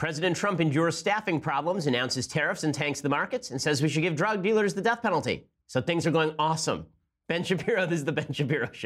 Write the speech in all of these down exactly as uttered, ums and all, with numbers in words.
President Trump endures staffing problems, announces tariffs and tanks the markets, and says we should give drug dealers the death penalty. So things are going awesome. Ben Shapiro, this is the Ben Shapiro Show.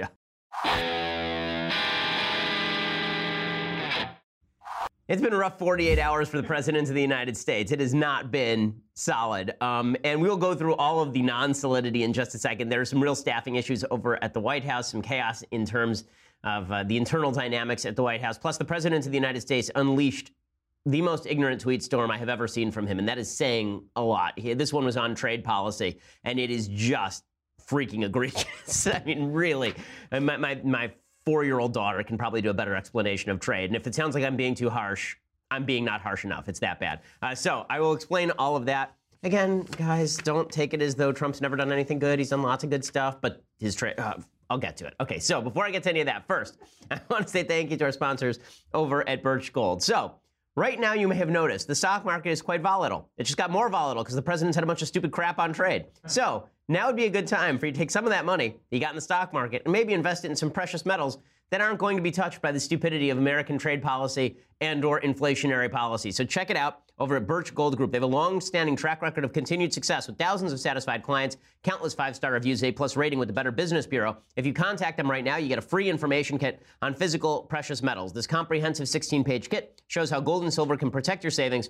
It's been a rough forty-eight hours for the President of the United States. It has not been solid. Um, and we'll go through all of the non-solidity in just a second. There are some real staffing issues over at the White House, some chaos in terms of uh, the internal dynamics at the White House. Plus, the President of the United States unleashed the most ignorant tweet storm I have ever seen from him, and that is saying a lot. He, this one was on trade policy, and it is just freaking egregious. I mean, really, my, my, my four-year-old daughter can probably do a better explanation of trade. And if it sounds like I'm being too harsh, I'm being not harsh enough. It's that bad. Uh, so I will explain all of that. Again, guys, don't take it as though Trump's never done anything good. He's done lots of good stuff, but his trade, uh, I'll get to it. Okay, so before I get to any of that, first, I want to say thank you to our sponsors over at Birch Gold. So right now, you may have noticed the stock market is quite volatile. It just got more volatile because the president's had a bunch of stupid crap on trade. So now would be a good time for you to take some of that money that you got in the stock market and maybe invest it in some precious metals that aren't going to be touched by the stupidity of American trade policy and or inflationary policy. So check it out over at Birch Gold Group. They have a long-standing track record of continued success with thousands of satisfied clients, countless five-star reviews, A-plus rating with the Better Business Bureau. If you contact them right now, you get a free information kit on physical precious metals. This comprehensive sixteen-page kit shows how gold and silver can protect your savings,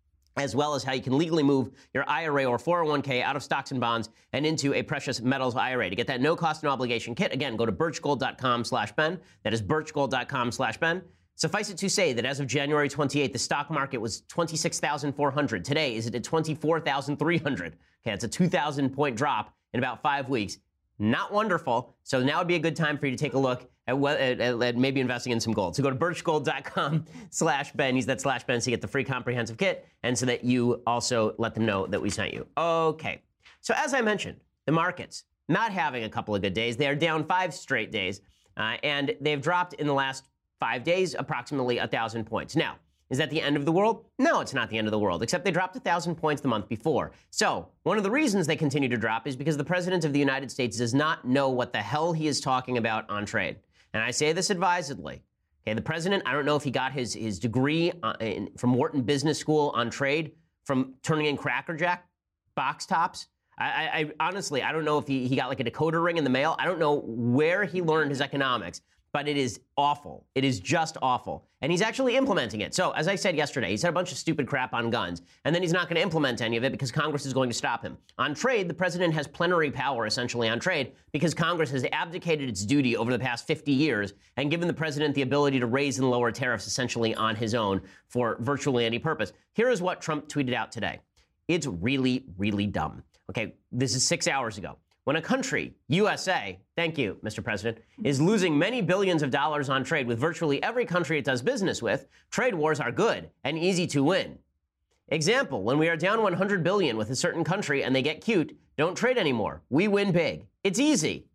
as well as how you can legally move your I R A or four oh one k out of stocks and bonds and into a precious metals I R A. To get that no cost, no obligation kit, again, go to birchgold.com slash Ben. That is birchgold.com slash Ben. Suffice it to say that as of January twenty-eighth, the stock market was twenty-six thousand four hundred. Today, is it at twenty-four thousand three hundred? Okay, it's a two thousand point drop in about five weeks. Not wonderful. So now would be a good time for you to take a look at, at, at, at maybe investing in some gold. So go to birchgold.com slash Ben. Use that slash Ben so you get the free comprehensive kit and so that you also let them know that we sent you. Okay. So as I mentioned, the markets not having a couple of good days. They are down five straight days, uh, and they've dropped in the last five days approximately one thousand points. Now, is that the end of the world? No, it's not the end of the world, except they dropped one thousand points the month before. So one of the reasons they continue to drop is because the President of the United States does not know what the hell he is talking about on trade. And I say this advisedly. Okay, the President, I don't know if he got his, his degree uh, in, from Wharton Business School on trade from turning in Cracker Jack box tops. I, I, I honestly, I don't know if he, he got like a decoder ring in the mail. I don't know where he learned his economics. But it is awful. It is just awful. And he's actually implementing it. So, as I said yesterday, he said a bunch of stupid crap on guns. And then he's not going to implement any of it because Congress is going to stop him. On trade, the president has plenary power, essentially, on trade because Congress has abdicated its duty over the past fifty years and given the president the ability to raise and lower tariffs, essentially, on his own for virtually any purpose. Here is what Trump tweeted out today. It's really, really dumb. Okay, this is six hours ago. When a country, U S A, thank you, Mister President, is losing many billions of dollars on trade with virtually every country it does business with, trade wars are good and easy to win. Example, when we are down one hundred billion dollars with a certain country and they get cute, don't trade anymore. We win big. It's easy.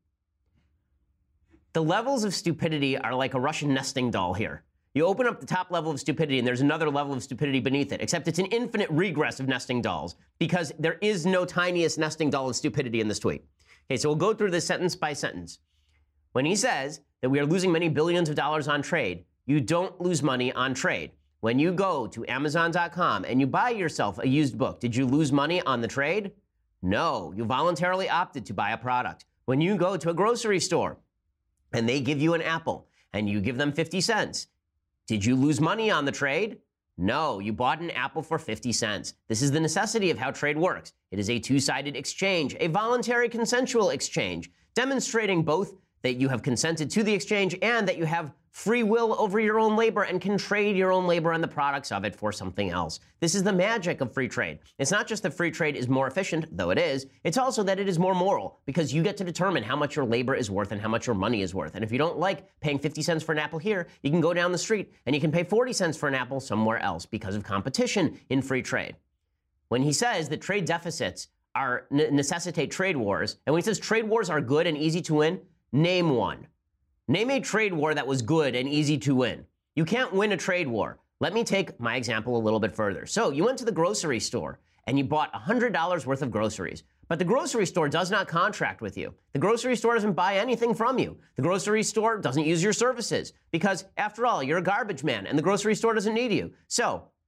The levels of stupidity are like a Russian nesting doll here. You open up the top level of stupidity and there's another level of stupidity beneath it, except it's an infinite regress of nesting dolls because there is no tiniest nesting doll of stupidity in this tweet. Okay, so we'll go through this sentence by sentence. When he says that we are losing many billions of dollars on trade, you don't lose money on trade. When you go to Amazon dot com and you buy yourself a used book, did you lose money on the trade? No, you voluntarily opted to buy a product. When you go to a grocery store and they give you an apple and you give them fifty cents, did you lose money on the trade? No, you bought an apple for fifty cents. This is the necessity of how trade works. It is a two-sided exchange, a voluntary consensual exchange, demonstrating both that you have consented to the exchange and that you have free will over your own labor and can trade your own labor and the products of it for something else. This is the magic of free trade. It's not just that free trade is more efficient, though it is. It's also that it is more moral because you get to determine how much your labor is worth and how much your money is worth. And if you don't like paying fifty cents for an apple here, you can go down the street and you can pay forty cents for an apple somewhere else because of competition in free trade. When he says that trade deficits are necessitate trade wars, and when he says trade wars are good and easy to win, name one. Name a trade war that was good and easy to win. You can't win a trade war. Let me take my example a little bit further. So you went to the grocery store and you bought one hundred dollars worth of groceries. But the grocery store does not contract with you. The grocery store doesn't buy anything from you. The grocery store doesn't use your services because, after all, you're a garbage man and the grocery store doesn't need you. So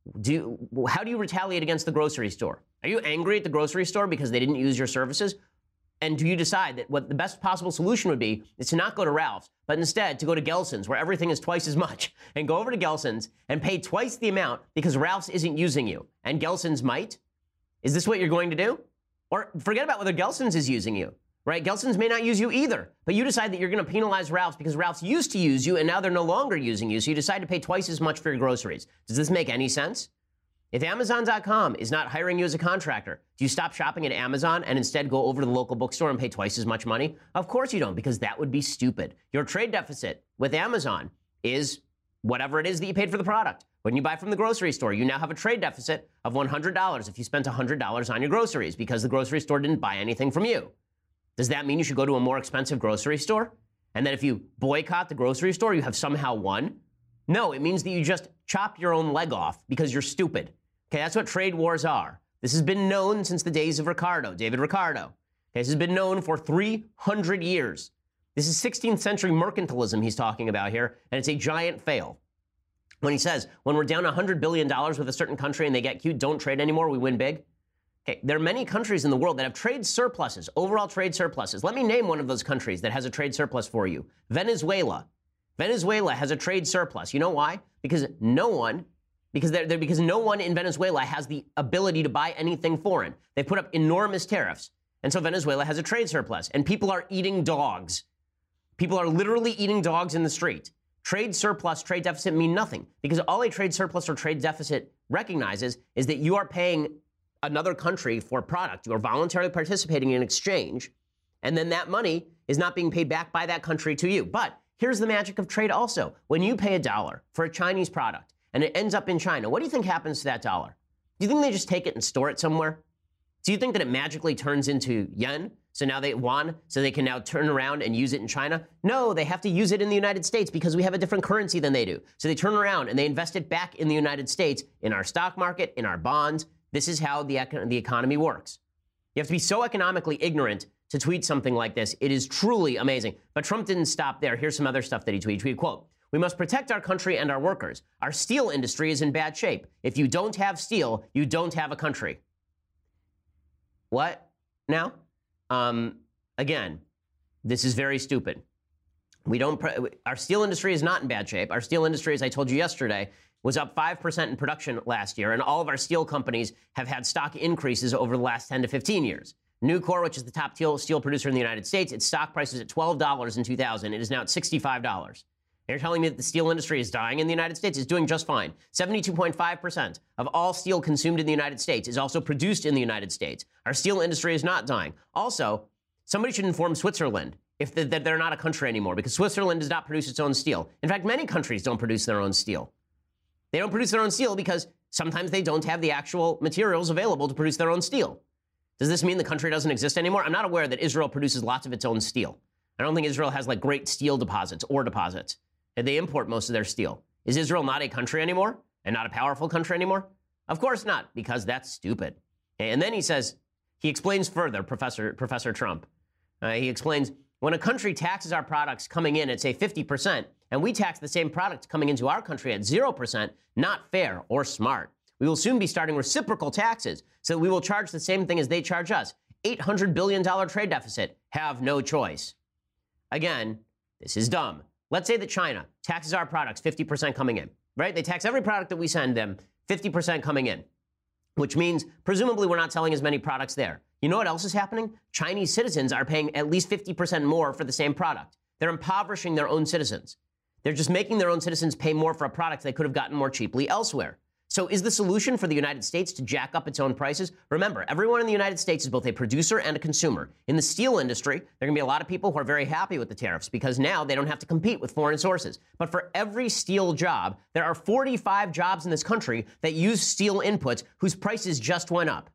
Do you, how do you retaliate against the grocery store? Are you angry at the grocery store because they didn't use your services? And do you decide that what the best possible solution would be is to not go to Ralph's, but instead to go to Gelson's, where everything is twice as much, and go over to Gelson's and pay twice the amount because Ralph's isn't using you, and Gelson's might? Is this what you're going to do? Or forget about whether Gelson's is using you, right? Gelson's may not use you either, but you decide that you're going to penalize Ralph's because Ralph's used to use you and now they're no longer using you, so you decide to pay twice as much for your groceries. Does this make any sense? If Amazon dot com is not hiring you as a contractor, do you stop shopping at Amazon and instead go over to the local bookstore and pay twice as much money? Of course you don't, because that would be stupid. Your trade deficit with Amazon is whatever it is that you paid for the product. When you buy from the grocery store, you now have a trade deficit of one hundred dollars if you spent one hundred dollars on your groceries because the grocery store didn't buy anything from you. Does that mean you should go to a more expensive grocery store? And that if you boycott the grocery store, you have somehow won? No, it means that you just chopped your own leg off because you're stupid. Okay, that's what trade wars are. This has been known since the days of Ricardo, David Ricardo. Okay, this has been known for three hundred years. This is sixteenth century mercantilism he's talking about here, and it's a giant fail. When he says, when we're down one hundred billion dollars with a certain country and they get cute, don't trade anymore, we win big. Okay, there are many countries in the world that have trade surpluses, overall trade surpluses. Let me name one of those countries that has a trade surplus for you. Venezuela. Venezuela has a trade surplus. You know why? Because no one Because, they're, they're, because no one in Venezuela has the ability to buy anything foreign. They put up enormous tariffs. And so Venezuela has a trade surplus. And people are eating dogs. People are literally eating dogs in the street. Trade surplus, trade deficit mean nothing. Because all a trade surplus or trade deficit recognizes is that you are paying another country for product. You are voluntarily participating in exchange. And then that money is not being paid back by that country to you. But here's the magic of trade also. When you pay a dollar for a Chinese product, and it ends up in China, what do you think happens to that dollar? Do you think they just take it and store it somewhere? Do you think that it magically turns into yen? So now they yuan, so they can now turn around and use it in China? No, they have to use it in the United States because we have a different currency than they do. So they turn around and they invest it back in the United States, in our stock market, in our bonds. This is how the, econ- the economy works. You have to be so economically ignorant to tweet something like this. It is truly amazing. But Trump didn't stop there. Here's some other stuff that he tweeted. He tweeted, quote, "We must protect our country and our workers. Our steel industry is in bad shape. If you don't have steel, you don't have a country." What now? Um, again, this is very stupid. We don't. Pre- our steel industry is not in bad shape. Our steel industry, as I told you yesterday, was up five percent in production last year, and all of our steel companies have had stock increases over the last ten to fifteen years. Nucor, which is the top steel producer in the United States, its stock price was at twelve dollars in two thousand. It is now at sixty-five dollars. You're telling me that the steel industry is dying in the United States? It's doing just fine. seventy-two point five percent of all steel consumed in the United States is also produced in the United States. Our steel industry is not dying. Also, somebody should inform Switzerland if the, that they're not a country anymore, because Switzerland does not produce its own steel. In fact, many countries don't produce their own steel. They don't produce their own steel because sometimes they don't have the actual materials available to produce their own steel. Does this mean the country doesn't exist anymore? I'm not aware that Israel produces lots of its own steel. I don't think Israel has like great steel deposits, ore deposits. And they import most of their steel. Is Israel not a country anymore and not a powerful country anymore? Of course not, because that's stupid. And then he says, he explains further, Professor Professor Trump. Uh, he explains, when a country taxes our products coming in at, say, fifty percent, and we tax the same product coming into our country at zero percent, not fair or smart. We will soon be starting reciprocal taxes, so we will charge the same thing as they charge us. eight hundred billion dollars trade deficit. Have no choice. Again, this is dumb. Let's say that China taxes our products fifty percent coming in, right? They tax every product that we send them fifty percent coming in, which means presumably we're not selling as many products there. You know what else is happening? Chinese citizens are paying at least fifty percent more for the same product. They're impoverishing their own citizens. They're just making their own citizens pay more for a product they could have gotten more cheaply elsewhere. So is the solution for the United States to jack up its own prices? Remember, everyone in the United States is both a producer and a consumer. In the steel industry, there are going to be a lot of people who are very happy with the tariffs because now they don't have to compete with foreign sources. But for every steel job, there are forty-five jobs in this country that use steel inputs whose prices just went up.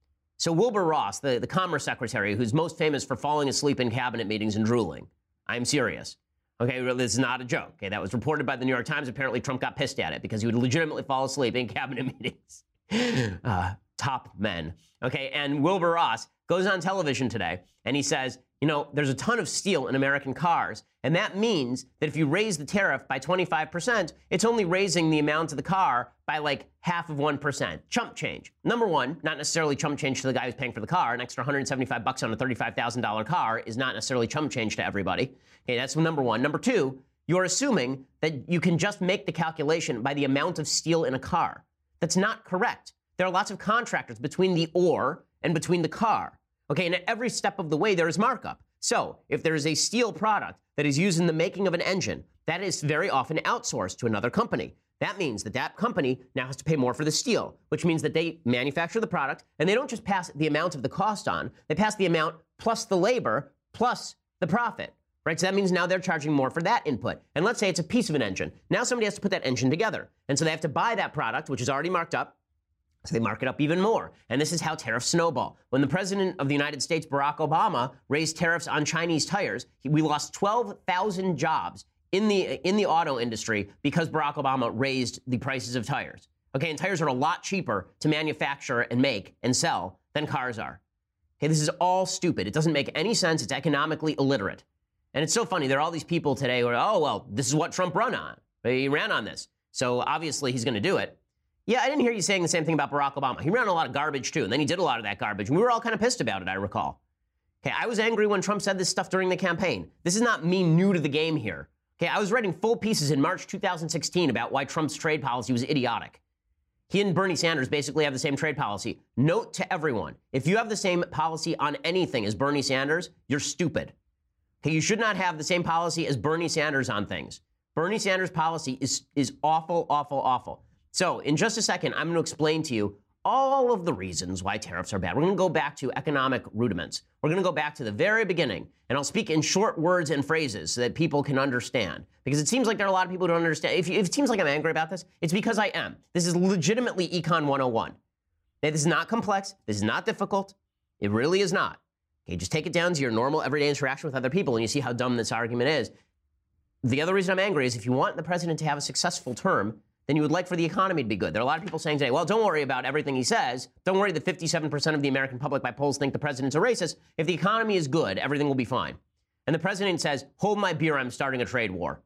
So Wilbur Ross, the, the Commerce Secretary, who's most famous for falling asleep in cabinet meetings and drooling. I'm serious. Okay, well, this is not a joke. Okay, that was reported by the New York Times. Apparently, Trump got pissed at it because he would legitimately fall asleep in cabinet meetings. uh, top men. Okay, and Wilbur Ross goes on television today and he says, you know, there's a ton of steel in American cars, and that means that if you raise the tariff by twenty-five percent, it's only raising the amount of the car by like half of one percent. Chump change. Number one, not necessarily chump change to the guy who's paying for the car. An extra one hundred seventy-five bucks on a thirty-five thousand dollars car is not necessarily chump change to everybody. Okay, that's number one. Number two, you're assuming that you can just make the calculation by the amount of steel in a car. That's not correct. There are lots of contractors between the ore and between the car. Okay, and at every step of the way, there is markup. So if there is a steel product that is used in the making of an engine, that is very often outsourced to another company. That means that that company now has to pay more for the steel, which means that they manufacture the product, and they don't just pass the amount of the cost on, they pass the amount plus the labor plus the profit, right? So that means now they're charging more for that input. And let's say it's a piece of an engine. Now somebody has to put that engine together. And so they have to buy that product, which is already marked up. So they mark it up even more. And this is how tariffs snowball. When the president of the United States, Barack Obama, raised tariffs on Chinese tires, he, we lost twelve thousand jobs in the, in the auto industry because Barack Obama raised the prices of tires. Okay, and tires are a lot cheaper to manufacture and make and sell than cars are. Okay, this is all stupid. It doesn't make any sense. It's economically illiterate. And it's so funny. There are all these people today who are, oh, well, this is what Trump ran on. He ran on this. So obviously he's going to do it. Yeah, I didn't hear you saying the same thing about Barack Obama. He ran a lot of garbage, too, and then he did a lot of that garbage. And we were all kind of pissed about it, I recall. Okay, I was angry when Trump said this stuff during the campaign. This is not me new to the game here. Okay, I was writing full pieces in March two thousand sixteen about why Trump's trade policy was idiotic. He and Bernie Sanders basically have the same trade policy. Note to everyone, if you have the same policy on anything as Bernie Sanders, you're stupid. Okay, you should not have the same policy as Bernie Sanders on things. Bernie Sanders' policy is, is awful, awful, awful. So in just a second, I'm going to explain to you all of the reasons why tariffs are bad. We're going to go back to economic rudiments. We're going to go back to the very beginning, and I'll speak in short words and phrases so that people can understand. Because it seems like there are a lot of people who don't understand. If, if it seems like I'm angry about this, it's because I am. This is legitimately Econ one oh one. Now, this is not complex. This is not difficult. It really is not. Okay, just take it down to your normal everyday interaction with other people, and you see how dumb this argument is. The other reason I'm angry is if you want the president to have a successful term, then you would like for the economy to be good. There are a lot of people saying today, well, don't worry about everything he says. Don't worry that fifty-seven percent of the American public by polls think the president's a racist. If the economy is good, everything will be fine. And the president says, hold my beer, I'm starting a trade war.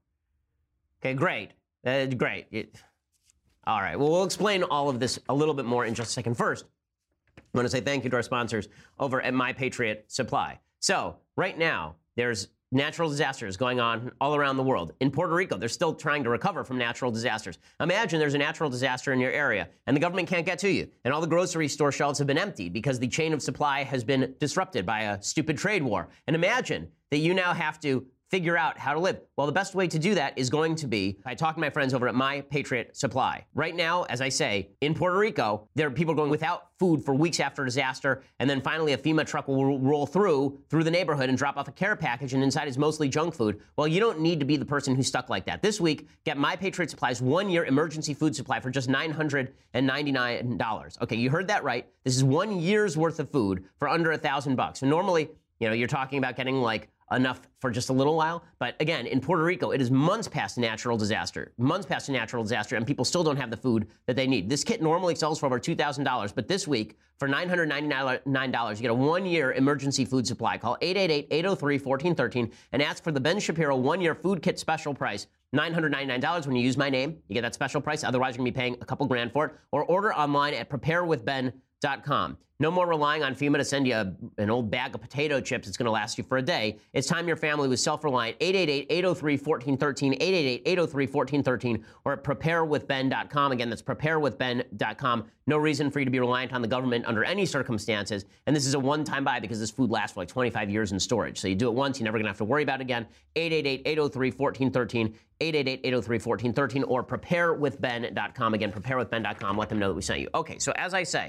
Okay, great. Uh, great. It, all right, well, we'll explain all of this a little bit more in just a second. First, I want to say thank you to our sponsors over at My Patriot Supply. So right now, there's natural disasters going on all around the world. In Puerto Rico, they're still trying to recover from natural disasters. Imagine there's a natural disaster in your area and the government can't get to you. And all the grocery store shelves have been emptied because the chain of supply has been disrupted by a stupid trade war. And imagine that you now have to figure out how to live. Well, the best way to do that is going to be by talking to my friends over at My Patriot Supply. Right now, as I say, in Puerto Rico, there are people going without food for weeks after disaster, and then finally a FEMA truck will roll through through the neighborhood and drop off a care package, and inside is mostly junk food. Well, you don't need to be the person who's stuck like that. This week, get My Patriot Supply's one-year emergency food supply for just nine hundred ninety-nine dollars. Okay, you heard that right. This is one year's worth of food for under a thousand bucks. So normally, you know, you're talking about getting like enough for just a little while. But again, in Puerto Rico, it is months past a natural disaster, months past a natural disaster, and people still don't have the food that they need. This kit normally sells for over two thousand dollars, but this week, for nine hundred ninety-nine dollars, you get a one-year emergency food supply. Call eight eight eight, eight oh three, one four one three and ask for the Ben Shapiro one-year food kit special price, nine hundred ninety-nine dollars. When you use my name, you get that special price. Otherwise, you're going to be paying a couple grand for it. Or order online at prepare with ben dot com. No more relying on FEMA to send you a, an old bag of potato chips that's going to last you for a day. It's time your family was self-reliant. eight eight eight, eight oh three, one four one three, eight eight eight, eight oh three, one four one three, or at prepare with ben dot com. Again, that's prepare with ben dot com. No reason for you to be reliant on the government under any circumstances. And this is a one-time buy because this food lasts for like twenty-five years in storage. So you do it once, you're never going to have to worry about it again. eight eight eight, eight oh three, one four one three, eight eight eight, eight oh three, one four one three, or prepare with ben dot com. Again, prepare with ben dot com. Let them know that we sent you. Okay, so as I say,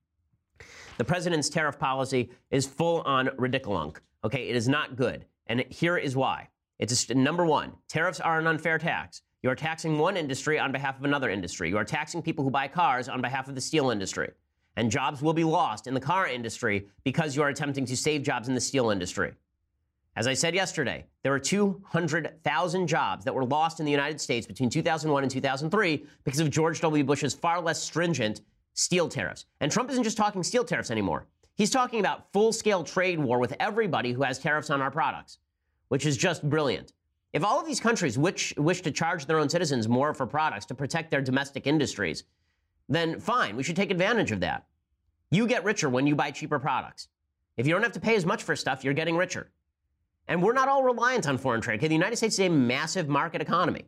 the president's tariff policy is full on ridiculunk. Okay, it is not good. And here is why. It's a, number one, tariffs are an unfair tax. You are taxing one industry on behalf of another industry. You are taxing people who buy cars on behalf of the steel industry. And jobs will be lost in the car industry because you are attempting to save jobs in the steel industry. As I said yesterday, there were two hundred thousand jobs that were lost in the United States between two thousand one and two thousand three because of George W. Bush's far less stringent steel tariffs. And Trump isn't just talking steel tariffs anymore. He's talking about full-scale trade war with everybody who has tariffs on our products, which is just brilliant. If all of these countries wish, wish to charge their own citizens more for products to protect their domestic industries, then fine, we should take advantage of that. You get richer when you buy cheaper products. If you don't have to pay as much for stuff, you're getting richer. And we're not all reliant on foreign trade. Okay, the United States is a massive market economy.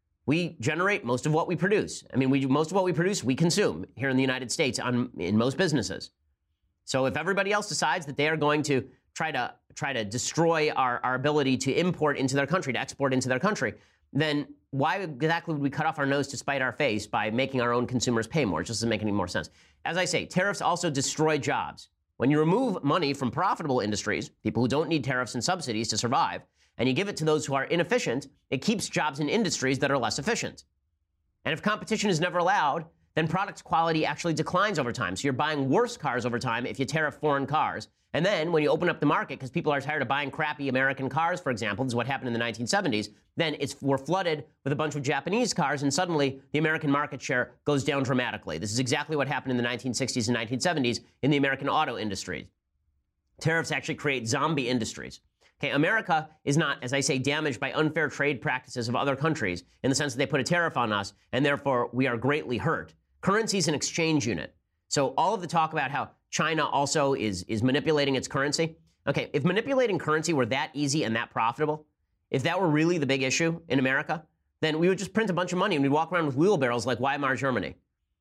We generate most of what we produce. I mean, we most of what we produce, we consume here in the United States on, in most businesses. So if everybody else decides that they are going to try to try to destroy our, our ability to import into their country, to export into their country, then why exactly would we cut off our nose to spite our face by making our own consumers pay more? It just doesn't make any more sense. As I say, tariffs also destroy jobs. When you remove money from profitable industries, people who don't need tariffs and subsidies to survive, and you give it to those who are inefficient, it keeps jobs in industries that are less efficient. And if competition is never allowed, then product quality actually declines over time. So you're buying worse cars over time if you tariff foreign cars. And then when you open up the market, because people are tired of buying crappy American cars, for example, this is what happened in the nineteen seventies, then it's, we're flooded with a bunch of Japanese cars, and suddenly the American market share goes down dramatically. This is exactly what happened in the nineteen sixties and nineteen seventies in the American auto industry. Tariffs actually create zombie industries. Okay, America is not, as I say, damaged by unfair trade practices of other countries in the sense that they put a tariff on us, and therefore we are greatly hurt. Currency is an exchange unit. So all of the talk about how China also is, is manipulating its currency. Okay, if manipulating currency were that easy and that profitable, if that were really the big issue in America, then we would just print a bunch of money and we'd walk around with wheelbarrows like Weimar Germany.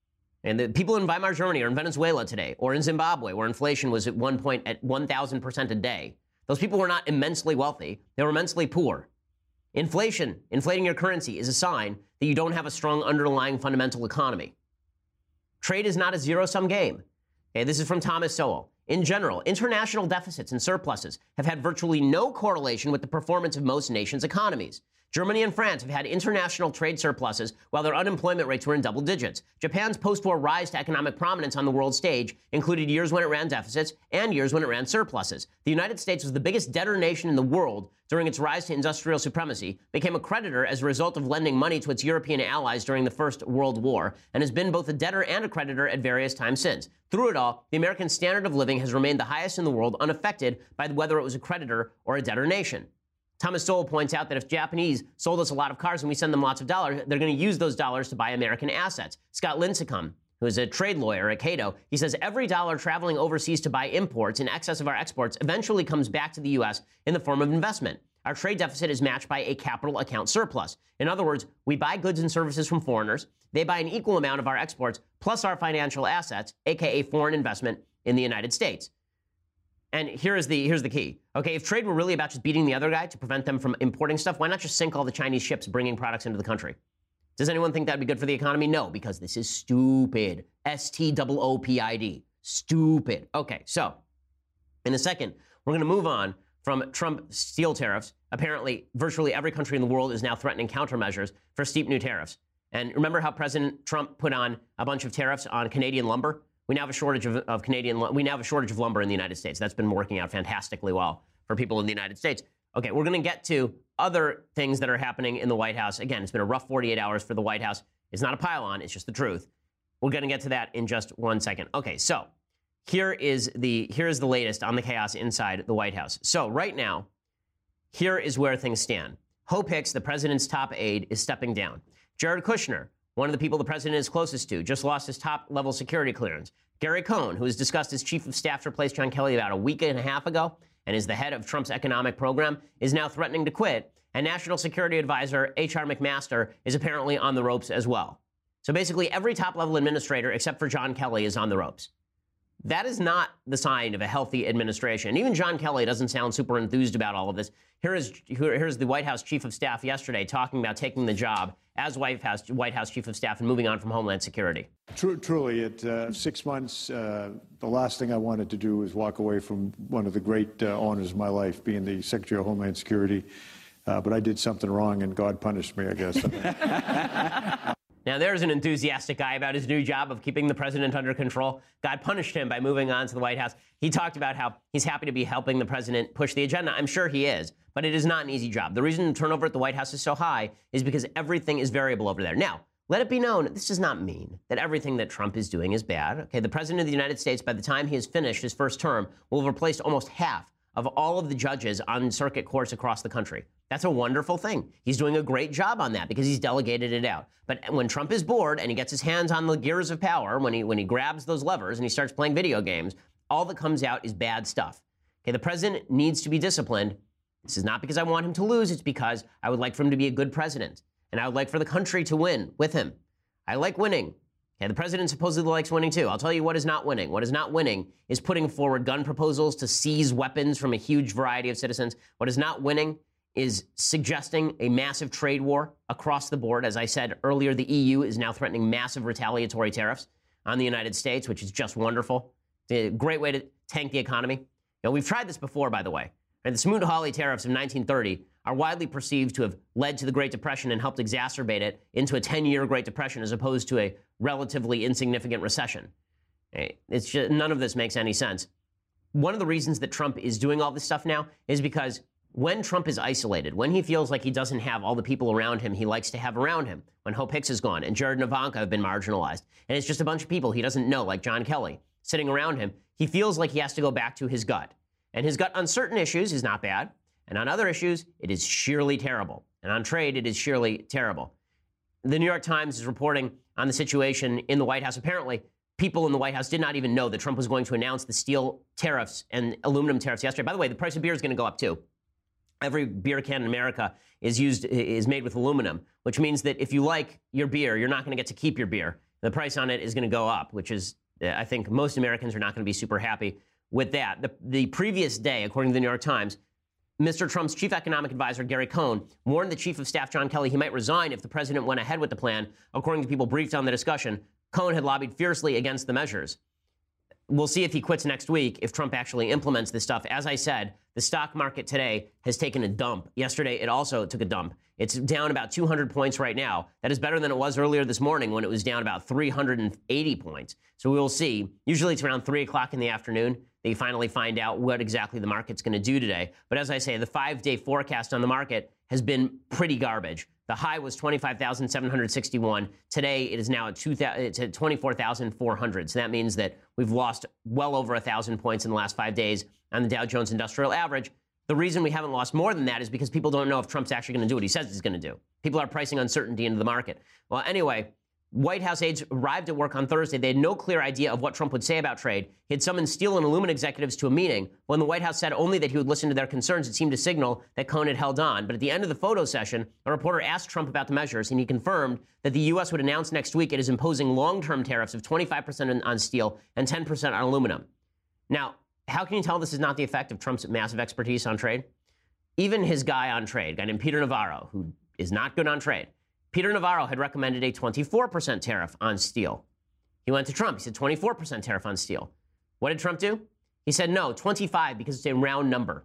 And the people in Weimar Germany or in Venezuela today, or in Zimbabwe, where inflation was at one point at one thousand percent a day, those people were not immensely wealthy, they were immensely poor. Inflation, inflating your currency, is a sign that you don't have a strong underlying fundamental economy. Trade is not a zero-sum game. Okay, this is from Thomas Sowell. In general, international deficits and surpluses have had virtually no correlation with the performance of most nations' economies. Germany and France have had international trade surpluses while their unemployment rates were in double digits. Japan's post-war rise to economic prominence on the world stage included years when it ran deficits and years when it ran surpluses. The United States was the biggest debtor nation in the world during its rise to industrial supremacy, became a creditor as a result of lending money to its European allies during the First World War, and has been both a debtor and a creditor at various times since. Through it all, the American standard of living has remained the highest in the world, unaffected by whether it was a creditor or a debtor nation. Thomas Sowell points out that if Japanese sold us a lot of cars and we send them lots of dollars, they're going to use those dollars to buy American assets. Scott Lincecum, who is a trade lawyer at Cato, he says every dollar traveling overseas to buy imports in excess of our exports eventually comes back to the U S in the form of investment. Our trade deficit is matched by a capital account surplus. In other words, we buy goods and services from foreigners. They buy an equal amount of our exports plus our financial assets, aka foreign investment, in the United States. And here is the here's the key. Okay, if trade were really about just beating the other guy to prevent them from importing stuff, why not just sink all the Chinese ships bringing products into the country? Does anyone think that'd be good for the economy? No, because this is stupid. S T O O P I D. Stupid. Okay, so in a second, we're going to move on from Trump steel tariffs. Apparently, virtually every country in the world is now threatening countermeasures for steep new tariffs. And remember how President Trump put on a bunch of tariffs on Canadian lumber? We now have a shortage of, of Canadian, we now have a shortage of lumber in the United States. That's been working out fantastically well for people in the United States. Okay, we're going to get to other things that are happening in the White House. Again, it's been a rough forty-eight hours for the White House. It's not a pile-on, it's just the truth. We're going to get to that in just one second. Okay, so here is the here is the latest on the chaos inside the White House. So right now, here is where things stand. Hope Hicks, the president's top aide, is stepping down. Jared Kushner, one of the people the president is closest to, just lost his top-level security clearance. Gary Cohn, who was discussed as chief of staff to replace John Kelly about a week and a half ago and is the head of Trump's economic program, is now threatening to quit. And National Security Advisor H R McMaster is apparently on the ropes as well. So basically, every top-level administrator except for John Kelly is on the ropes. That is not the sign of a healthy administration. Even John Kelly doesn't sound super enthused about all of this. Here is, here, here's the White House chief of staff yesterday talking about taking the job as White House, White House chief of staff and moving on from Homeland Security. True, truly, at uh, six months, uh, the last thing I wanted to do was walk away from one of the great uh, honors of my life, being the Secretary of Homeland Security. Uh, but I did something wrong, and God punished me, I guess. Now, there's an enthusiastic guy about his new job of keeping the president under control. God punished him by moving on to the White House. He talked about how he's happy to be helping the president push the agenda. I'm sure he is, but it is not an easy job. The reason turnover at the White House is so high is because everything is variable over there. Now, let it be known, this does not mean that everything that Trump is doing is bad. Okay, the president of the United States, by the time he has finished his first term, will have replaced almost half of all of the judges on circuit courts across the country. That's a wonderful thing. He's doing a great job on that because he's delegated it out. But when Trump is bored and he gets his hands on the gears of power, when he when he grabs those levers and he starts playing video games, all that comes out is bad stuff. Okay, the president needs to be disciplined. This is not because I want him to lose. It's because I would like for him to be a good president. And I would like for the country to win with him. I like winning. Okay, the president supposedly likes winning too. I'll tell you what is not winning. What is not winning is putting forward gun proposals to seize weapons from a huge variety of citizens. What is not winning is suggesting a massive trade war across the board. As I said earlier, the E U is now threatening massive retaliatory tariffs on the United States, which is just wonderful. It's a great way to tank the economy. You know, we've tried this before, by the way. And the Smoot-Hawley tariffs of nineteen thirty are widely perceived to have led to the Great Depression and helped exacerbate it into a ten-year Great Depression as opposed to a relatively insignificant recession. It's just, none of this makes any sense. One of the reasons that Trump is doing all this stuff now is because when Trump is isolated, when he feels like he doesn't have all the people around him he likes to have around him, when Hope Hicks is gone and Jared and Ivanka have been marginalized, and it's just a bunch of people he doesn't know, like John Kelly, sitting around him, he feels like he has to go back to his gut. And his gut on certain issues is not bad. And on other issues, it is sheerly terrible. And on trade, it is sheerly terrible. The New York Times is reporting on the situation in the White House. Apparently, people in the White House did not even know that Trump was going to announce the steel tariffs and aluminum tariffs yesterday. By the way, the price of beer is going to go up too. Every beer can in America is used is made with aluminum, which means that if you like your beer, you're not going to get to keep your beer. The price on it is going to go up, which is, I think most Americans are not going to be super happy with that. The, the previous day, according to the New York Times, Mister Trump's chief economic advisor, Gary Cohn, warned the chief of staff, John Kelly, he might resign if the president went ahead with the plan. According to people briefed on the discussion, Cohn had lobbied fiercely against the measures. We'll see if he quits next week, if Trump actually implements this stuff. As I said, the stock market today has taken a dump. Yesterday, it also took a dump. It's down about two hundred points right now. That is better than it was earlier this morning when it was down about three hundred eighty points. So we will see. Usually it's around three o'clock in the afternoon that you finally find out what exactly the market's going to do today. But as I say, the five-day forecast on the market has been pretty garbage. The high was twenty-five thousand seven hundred sixty-one. Today, it is now at, two, it's at twenty-four thousand four hundred. So that means that we've lost well over one thousand points in the last five days on the Dow Jones Industrial Average. The reason we haven't lost more than that is because people don't know if Trump's actually going to do what he says he's going to do. People are pricing uncertainty into the market. Well, anyway, White House aides arrived at work on Thursday. They had no clear idea of what Trump would say about trade. He had summoned steel and aluminum executives to a meeting. When the White House said only that he would listen to their concerns, it seemed to signal that Cohn had held on. But at the end of the photo session, a reporter asked Trump about the measures, and he confirmed that the U S would announce next week it is imposing long-term tariffs of twenty-five percent on steel and ten percent on aluminum. Now, how can you tell this is not the effect of Trump's massive expertise on trade? Even his guy on trade, a guy named Peter Navarro, who is not good on trade, Peter Navarro had recommended a twenty-four percent tariff on steel. He went to Trump. He said twenty-four percent tariff on steel. What did Trump do? He said no, twenty-five, because it's a round number.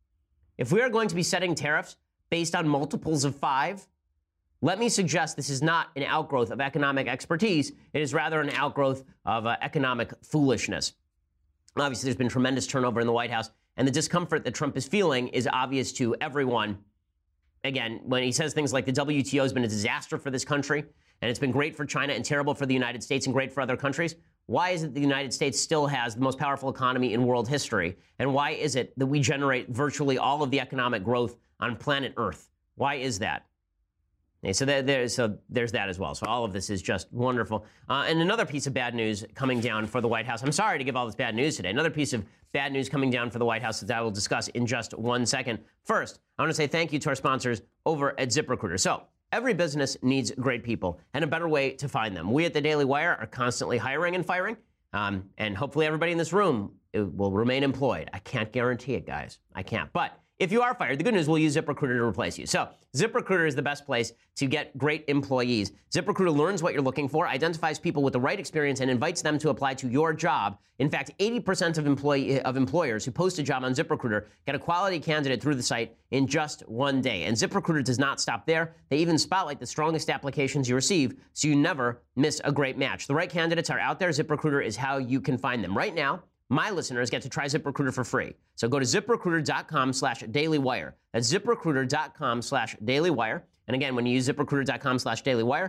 If we are going to be setting tariffs based on multiples of five, let me suggest this is not an outgrowth of economic expertise. It is rather an outgrowth of uh, economic foolishness. Obviously, there's been tremendous turnover in the White House, and the discomfort that Trump is feeling is obvious to everyone. Again, when he says things like the W T O has been a disaster for this country, and it's been great for China and terrible for the United States and great for other countries, why is it the United States still has the most powerful economy in world history? And why is it that we generate virtually all of the economic growth on planet Earth? Why is that? Okay, so, there, there, so there's that as well. So all of this is just wonderful. Uh, and another piece of bad news coming down for the White House. I'm sorry to give all this bad news today. Another piece of bad news coming down for the White House that I will discuss in just one second. First, I want to say thank you to our sponsors over at ZipRecruiter. So every business needs great people and a better way to find them. We at the Daily Wire are constantly hiring and firing. Um, and hopefully everybody in this room will remain employed. I can't guarantee it, guys. I can't. But if you are fired, the good news, we'll use ZipRecruiter to replace you. So ZipRecruiter is the best place to get great employees. ZipRecruiter learns what you're looking for, identifies people with the right experience, and invites them to apply to your job. In fact, eighty percent of, employee, of employers who post a job on ZipRecruiter get a quality candidate through the site in just one day. And ZipRecruiter does not stop there. They even spotlight the strongest applications you receive, so you never miss a great match. The right candidates are out there. ZipRecruiter is how you can find them. Right now, my listeners get to try ZipRecruiter for free. So go to ZipRecruiter.com slash DailyWire. That's ZipRecruiter.com slash DailyWire. And again, when you use ZipRecruiter.com slash DailyWire,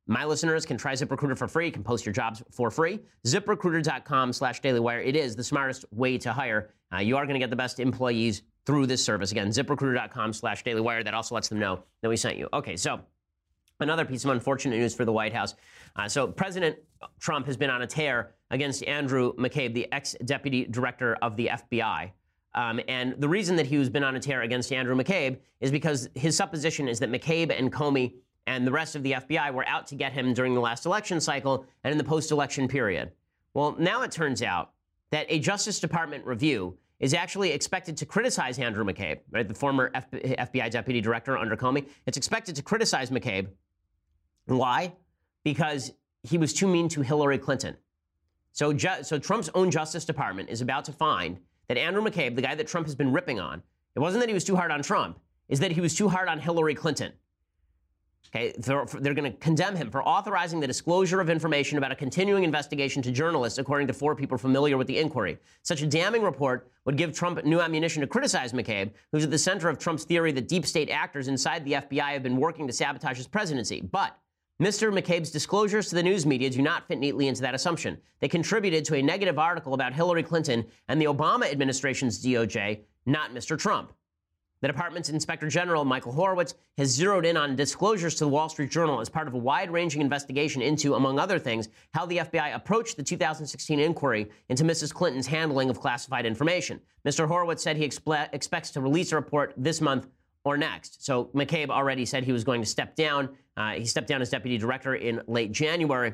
My listeners can try ZipRecruiter for free. You can post your jobs for free. ZipRecruiter.com slash DailyWire. It is the smartest way to hire. Uh, you are going to get the best employees through this service. Again, ZipRecruiter.com slash DailyWire. That also lets them know that we sent you. Okay, so another piece of unfortunate news for the White House. Uh, so President Trump has been on a tear against Andrew McCabe, the ex-deputy director of the F B I. Um, and the reason that he has been on a tear against Andrew McCabe is because his supposition is that McCabe and Comey and the rest of the F B I were out to get him during the last election cycle and in the post-election period. Well, now it turns out that a Justice Department review is actually expected to criticize Andrew McCabe, right, the former F B I deputy director under Comey. It's expected to criticize McCabe. Why? Because he was too mean to Hillary Clinton. So, ju- so Trump's own Justice Department is about to find that Andrew McCabe, the guy that Trump has been ripping on, it wasn't that he was too hard on Trump, is that he was too hard on Hillary Clinton. Okay, they're, they're going to condemn him for authorizing the disclosure of information about a continuing investigation to journalists, according to four people familiar with the inquiry. Such a damning report would give Trump new ammunition to criticize McCabe, who's at the center of Trump's theory that deep state actors inside the F B I have been working to sabotage his presidency. But Mister McCabe's disclosures to the news media do not fit neatly into that assumption. They contributed to a negative article about Hillary Clinton and the Obama administration's D O J, not Mister Trump. The department's Inspector General, Michael Horowitz, has zeroed in on disclosures to the Wall Street Journal as part of a wide-ranging investigation into, among other things, how the F B I approached the two thousand sixteen inquiry into Missus Clinton's handling of classified information. Mister Horowitz said he expe- expects to release a report this month or next. So McCabe already said he was going to step down. Uh, he stepped down as deputy director in late January.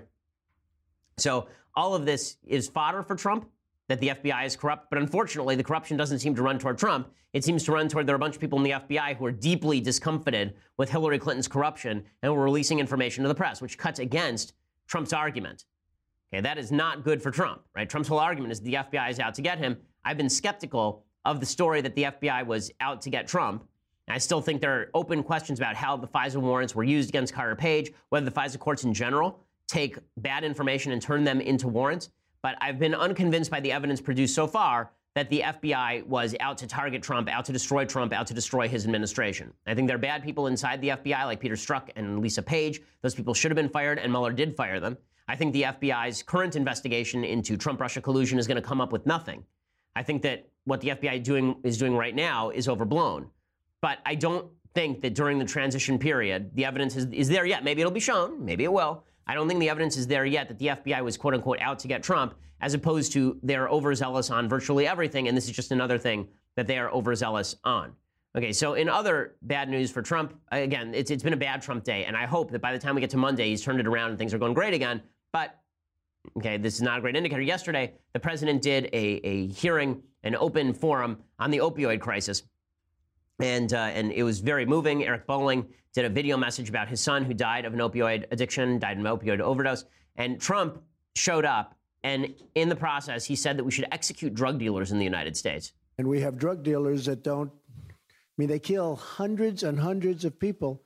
So all of this is fodder for Trump, that the F B I is corrupt. But unfortunately, the corruption doesn't seem to run toward Trump. It seems to run toward there are a bunch of people in the F B I who are deeply discomfited with Hillary Clinton's corruption and were releasing information to the press, which cuts against Trump's argument. Okay, that is not good for Trump, right? Trump's whole argument is the F B I is out to get him. I've been skeptical of the story that the F B I was out to get Trump. I still think there are open questions about how the FISA warrants were used against Carter Page, whether the FISA courts in general take bad information and turn them into warrants. But I've been unconvinced by the evidence produced so far that the F B I was out to target Trump, out to destroy Trump, out to destroy his administration. I think there are bad people inside the F B I, like Peter Strzok and Lisa Page. Those people should have been fired, and Mueller did fire them. I think the F B I's current investigation into Trump-Russia collusion is going to come up with nothing. I think that what the F B I doing, is doing right now is overblown. But I don't think that during the transition period, the evidence is, is there yet. Maybe it'll be shown. Maybe it will. I don't think the evidence is there yet that the F B I was, quote unquote, out to get Trump, as opposed to they're overzealous on virtually everything. And this is just another thing that they are overzealous on. Okay, so in other bad news for Trump, again, it's, it's been a bad Trump day. And I hope that by the time we get to Monday, he's turned it around and things are going great again. But, okay, this is not a great indicator. Yesterday, the president did a, a hearing, an open forum on the opioid crisis. And uh, and it was very moving. Eric Bolling did a video message about his son who died of an opioid addiction, died of an opioid overdose. And Trump showed up, and in the process, he said that we should execute drug dealers in the United States. And we have drug dealers that don't, I mean, they kill hundreds and hundreds of people,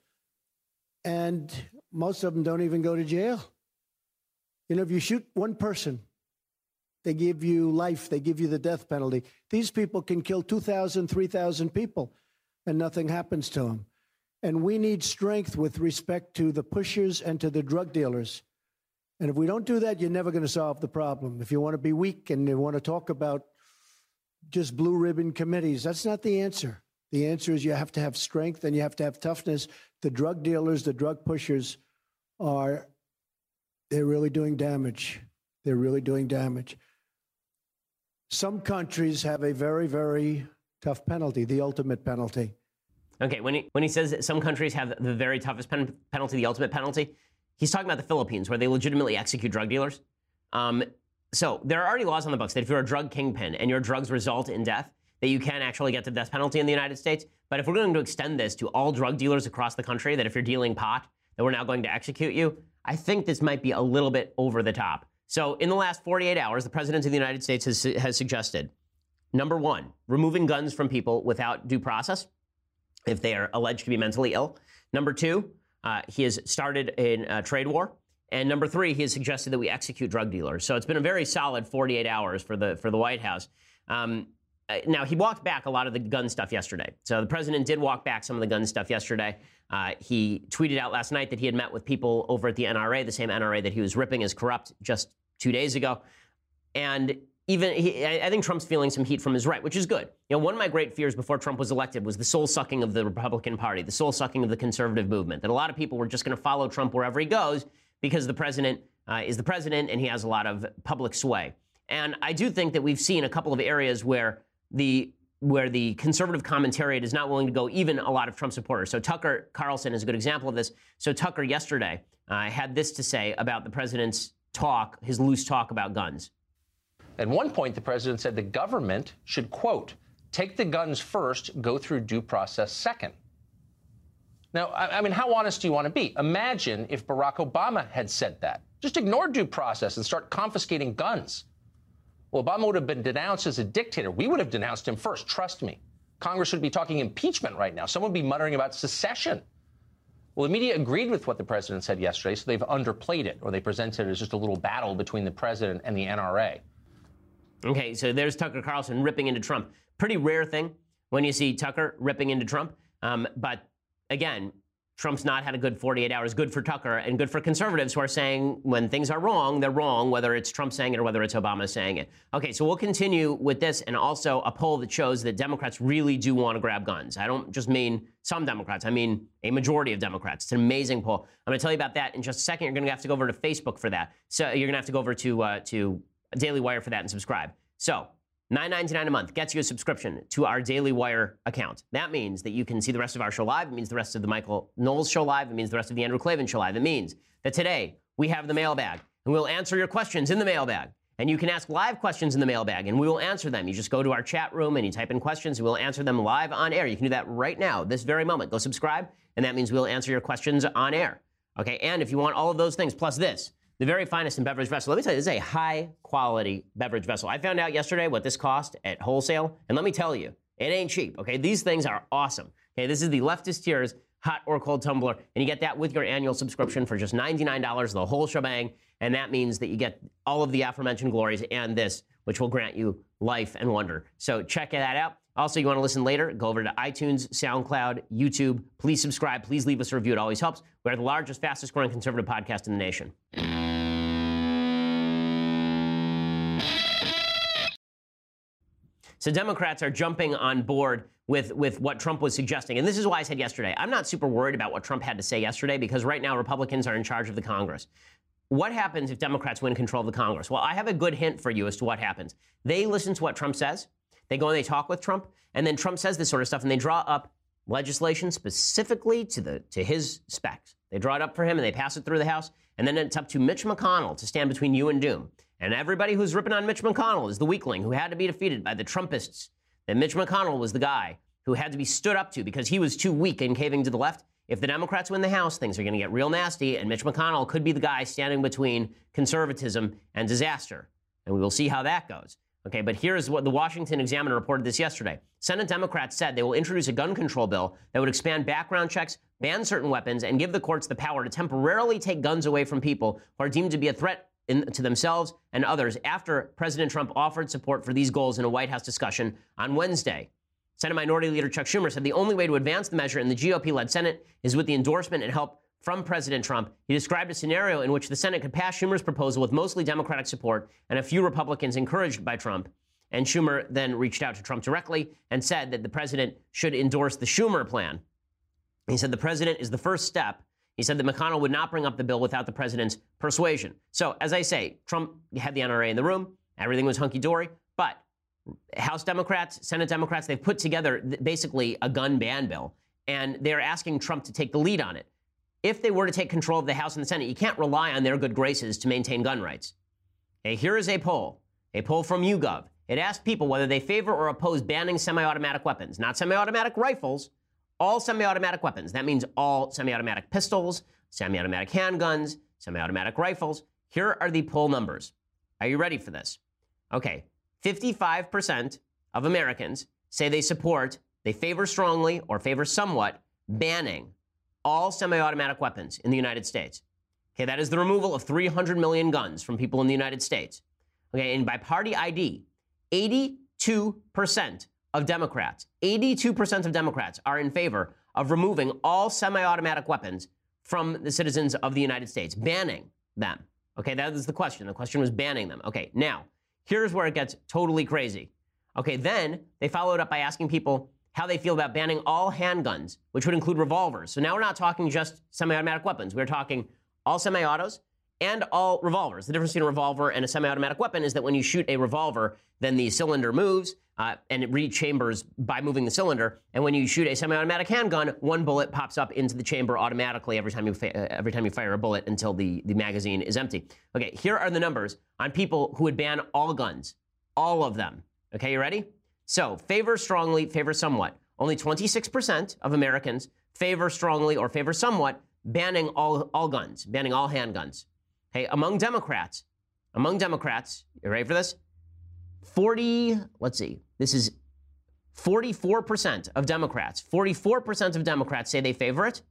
and most of them don't even go to jail. You know, if you shoot one person, they give you life, they give you the death penalty. These people can kill two thousand, three thousand people, and nothing happens to them. And we need strength with respect to the pushers and to the drug dealers. And if we don't do that, you're never going to solve the problem. If you want to be weak and you want to talk about just blue ribbon committees, that's not the answer. The answer is you have to have strength and you have to have toughness. The drug dealers, the drug pushers are, they're really doing damage. They're really doing damage. Some countries have a very, very tough penalty, the ultimate penalty. Okay, when he when he says that some countries have the very toughest pen, penalty, the ultimate penalty, he's talking about the Philippines, where they legitimately execute drug dealers. Um, so there are already laws on the books that if you're a drug kingpin and your drugs result in death, that you can actually get the death penalty in the United States. But if we're going to extend this to all drug dealers across the country, that if you're dealing pot, that we're now going to execute you, I think this might be a little bit over the top. So in the last forty-eight hours, the president of the United States has, has suggested, number one, removing guns from people without due process if they are alleged to be mentally ill. Number two, uh, he has started a uh, trade war. And number three, he has suggested that we execute drug dealers. So it's been a very solid forty-eight hours for the for the White House. Um, uh, now he walked back a lot of the gun stuff yesterday. So the president did walk back some of the gun stuff yesterday. Uh, he tweeted out last night that he had met with people over at the N R A, the same N R A that he was ripping as corrupt just two days ago. And even he, I think Trump's feeling some heat from his right, which is good. You know, one of my great fears before Trump was elected was the soul sucking of the Republican Party, the soul sucking of the conservative movement, that a lot of people were just going to follow Trump wherever he goes because the president uh, is the president and he has a lot of public sway. And I do think that we've seen a couple of areas where the where the conservative commentariat is not willing to go even a lot of Trump supporters. So Tucker Carlson is a good example of this. So Tucker yesterday uh, had this to say about the president's talk, his loose talk about guns. At one point, the president said the government should, quote, take the guns first, go through due process second. Now, I, I mean, how honest do you want to be? Imagine if Barack Obama had said that. Just ignore due process and start confiscating guns. Well, Obama would have been denounced as a dictator. We would have denounced him first, trust me. Congress would be talking impeachment right now. Someone would be muttering about secession. Well, the media agreed with what the president said yesterday, so they've underplayed it, or they presented it as just a little battle between the president and the N R A. Okay, so there's Tucker Carlson ripping into Trump. Pretty rare thing when you see Tucker ripping into Trump. Um, but again, Trump's not had a good forty-eight hours. Good for Tucker and good for conservatives who are saying when things are wrong, they're wrong, whether it's Trump saying it or whether it's Obama saying it. Okay, so we'll continue with this, and also a poll that shows that Democrats really do want to grab guns. I don't just mean some Democrats. I mean a majority of Democrats. It's an amazing poll. I'm going to tell you about that in just a second. You're going to have to go over to Facebook for that. So you're going to have to go over to uh, to Daily Wire for that and subscribe. So nine ninety-nine a month gets you a subscription to our Daily Wire account. That means that you can see the rest of our show live. It means the rest of the Michael Knowles show live. It means the rest of the Andrew Klavan show live. It means that today we have the mailbag, and we'll answer your questions in the mailbag. And you can ask live questions in the mailbag, and we will answer them. You just go to our chat room and you type in questions, and we'll answer them live on air. You can do that right now, this very moment. Go subscribe, and that means we'll answer your questions on air. Okay, and if you want all of those things, plus this, the very finest in beverage vessel. Let me tell you, this is a high-quality beverage vessel. I found out yesterday what this cost at wholesale, and let me tell you, it ain't cheap, okay? These things are awesome. Okay, this is the Leftist Tears hot or cold tumbler, and you get that with your annual subscription for just ninety-nine dollars, the whole shebang, and that means that you get all of the aforementioned glories and this, which will grant you life and wonder. So check that out. Also, you want to listen later, go over to iTunes, SoundCloud, YouTube. Please subscribe. Please leave us a review. It always helps. We're the largest, fastest-growing conservative podcast in the nation. So Democrats are jumping on board with, with what Trump was suggesting. And this is why I said yesterday, I'm not super worried about what Trump had to say yesterday because right now Republicans are in charge of the Congress. What happens if Democrats win control of the Congress? Well, I have a good hint for you as to what happens. They listen to what Trump says. They go and they talk with Trump. And then Trump says this sort of stuff and they draw up legislation specifically to the to his specs. They draw it up for him and they pass it through the House. And then it's up to Mitch McConnell to stand between you and doom. And everybody who's ripping on Mitch McConnell is the weakling who had to be defeated by the Trumpists. That Mitch McConnell was the guy who had to be stood up to because he was too weak in caving to the left. If the Democrats win the House, things are going to get real nasty, and Mitch McConnell could be the guy standing between conservatism and disaster. And we will see how that goes. Okay, but here's what the Washington Examiner reported this yesterday. Senate Democrats said they will introduce a gun control bill that would expand background checks, ban certain weapons, and give the courts the power to temporarily take guns away from people who are deemed to be a threat in, to themselves and others after President Trump offered support for these goals in a White House discussion on Wednesday. Senate Minority Leader Chuck Schumer said the only way to advance the measure in the G O P-led Senate is with the endorsement and help from President Trump. He described a scenario in which the Senate could pass Schumer's proposal with mostly Democratic support and a few Republicans encouraged by Trump. And Schumer then reached out to Trump directly and said that the president should endorse the Schumer plan. He said the president is the first step. He said that McConnell would not bring up the bill without the president's persuasion. So, as I say, Trump had the N R A in the room. Everything was hunky-dory. But House Democrats, Senate Democrats, they've put together basically a gun ban bill. And they're asking Trump to take the lead on it. If they were to take control of the House and the Senate, you can't rely on their good graces to maintain gun rights. Okay, here is a poll, a poll from YouGov. It asked people whether they favor or oppose banning semi-automatic weapons, not semi-automatic rifles, all semi-automatic weapons. That means all semi-automatic pistols, semi-automatic handguns, semi-automatic rifles. Here are the poll numbers. Are you ready for this? Okay, fifty-five percent of Americans say they support, they favor strongly or favor somewhat banning all semi-automatic weapons in the United States. Okay, that is the removal of three hundred million guns from people in the United States. Okay, and by party I D, eighty eighty-two percent of Democrats, eighty-two percent of Democrats are in favor of removing all semi-automatic weapons from the citizens of the United States, banning them. Okay, that is the question. The question was banning them. Okay, now, here's where it gets totally crazy. Okay, then they followed up by asking people how they feel about banning all handguns, which would include revolvers. So now we're not talking just semi-automatic weapons. We're talking all semi-autos and all revolvers. The difference between a revolver and a semi-automatic weapon is that when you shoot a revolver, then the cylinder moves uh, and it rechambers by moving the cylinder. And when you shoot a semi-automatic handgun, one bullet pops up into the chamber automatically every time you fa- uh, every time you fire a bullet until the, the magazine is empty. Okay, here are the numbers on people who would ban all guns, all of them. Okay, you ready? So favor strongly, favor somewhat. Only twenty-six percent of Americans favor strongly or favor somewhat banning all, all guns, banning all handguns. Okay, among Democrats, among Democrats, you ready for this? forty, let's see, this is forty-four percent of Democrats, forty-four percent of Democrats say they favor it.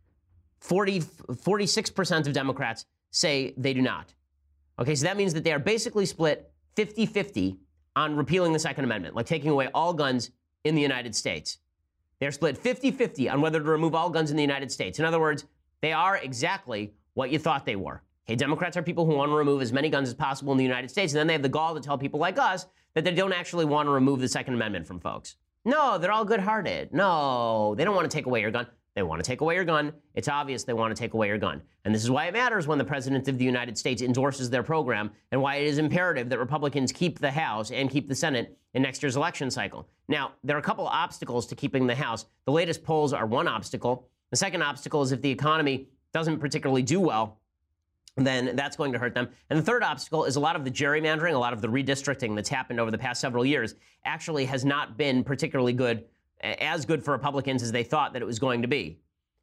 forty, forty-six percent of Democrats say they do not. Okay, so that means that they are basically split fifty-fifty on repealing the Second Amendment, like taking away all guns in the United States. They're split fifty-fifty on whether to remove all guns in the United States. In other words, they are exactly what you thought they were. Okay, Democrats are people who want to remove as many guns as possible in the United States, and then they have the gall to tell people like us that they don't actually want to remove the Second Amendment from folks. No, they're all good-hearted. No, they don't want to take away your gun. They want to take away your gun. It's obvious they want to take away your gun. And this is why it matters when the President of the United States endorses their program and why it is imperative that Republicans keep the House and keep the Senate in next year's election cycle. Now, there are a couple obstacles to keeping the House. The latest polls are one obstacle. The second obstacle is if the economy doesn't particularly do well, then that's going to hurt them. And the third obstacle is a lot of the gerrymandering, a lot of the redistricting that's happened over the past several years actually has not been particularly good, as good for Republicans as they thought that it was going to be.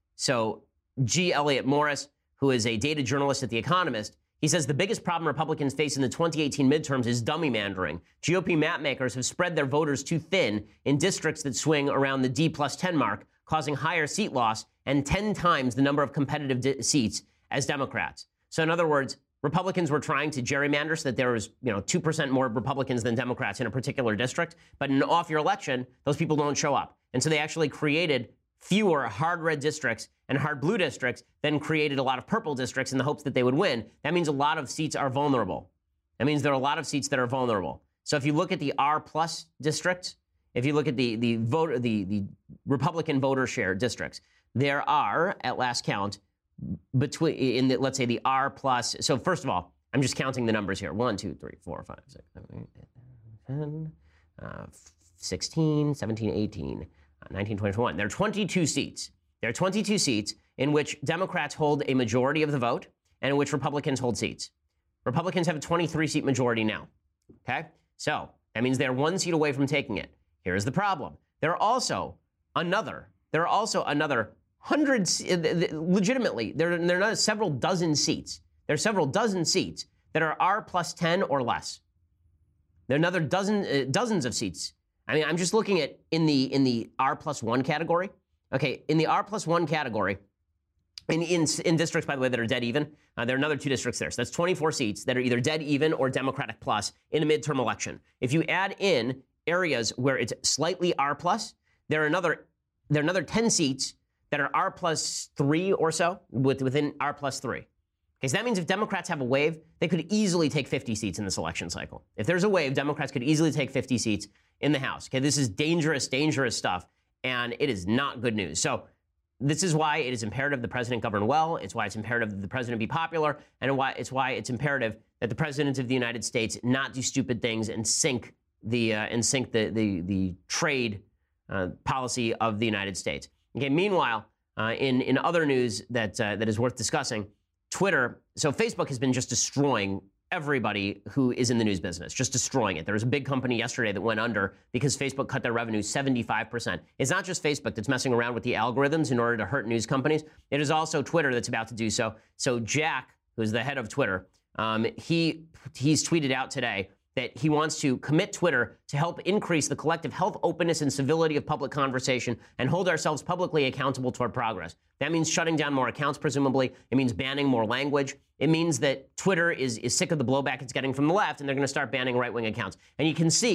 So G. Elliott Morris, who is a data journalist at The Economist, he says the biggest problem Republicans face in the twenty eighteen midterms is dummy mandering. G O P map makers have spread their voters too thin in districts that swing around the D plus ten mark, causing higher seat loss and ten times the number of competitive di- seats as Democrats. So in other words, Republicans were trying to gerrymander so that there was, you know, two percent more Republicans than Democrats in a particular district. But in an off-year election, those people don't show up. And so they actually created fewer hard red districts and hard blue districts, then created a lot of purple districts in the hopes that they would win. That means a lot of seats are vulnerable. That means there are a lot of seats that are vulnerable. So if you look at the R plus districts, if you look at the the voter the the Republican voter share districts, there are, at last count, between in the, let's say the R plus. So first of all, I'm just counting the numbers here. One, two, three, four, five, six, seven, eight, ten, uh, sixteen, seventeen, eighteen, nineteen, twenty, twenty-one. There are twenty-two seats. There are twenty-two seats in which Democrats hold a majority of the vote and in which Republicans hold seats. Republicans have a twenty-three seat majority now. Okay? So that means they're one seat away from taking it. Here's the problem. There are also another, there are also another hundreds, legitimately, there, there are several dozen seats. There are several dozen seats that are R plus ten or less. There are another dozen, uh, dozens of seats. I mean, I'm just looking at in the in the R plus one category. Okay, in the R plus one category, in, in, in districts, by the way, that are dead even, uh, there are another two districts there. So that's twenty-four seats that are either dead even or Democratic plus in a midterm election. If you add in areas where it's slightly R plus, there are another there are another ten seats that are R plus three or so, with, within R plus three. Okay, so that means if Democrats have a wave, they could easily take fifty seats in this election cycle. If there's a wave, Democrats could easily take fifty seats in the House. Okay, this is dangerous, dangerous stuff, and it is not good news. So this is why it is imperative the president govern well. It's why it's imperative that the president be popular, and why it's why it's imperative that the president of the United States not do stupid things and sink the uh, and sink the the, the trade uh, policy of the United States. Okay. Meanwhile, uh, in in other news that uh, that is worth discussing, Twitter. So Facebook has been just destroying everybody who is in the news business, just destroying it. There was a big company yesterday that went under because Facebook cut their revenue seventy-five percent. It's not just Facebook that's messing around with the algorithms in order to hurt news companies. It is also Twitter that's about to do so. So Jack, who's the head of Twitter, um, he he's tweeted out today that he wants to commit Twitter to help increase the collective health, openness, and civility of public conversation and hold ourselves publicly accountable toward progress. That means shutting down more accounts, presumably. It means banning more language. It means that Twitter is, is sick of the blowback it's getting from the left, and they're going to start banning right-wing accounts. And you can see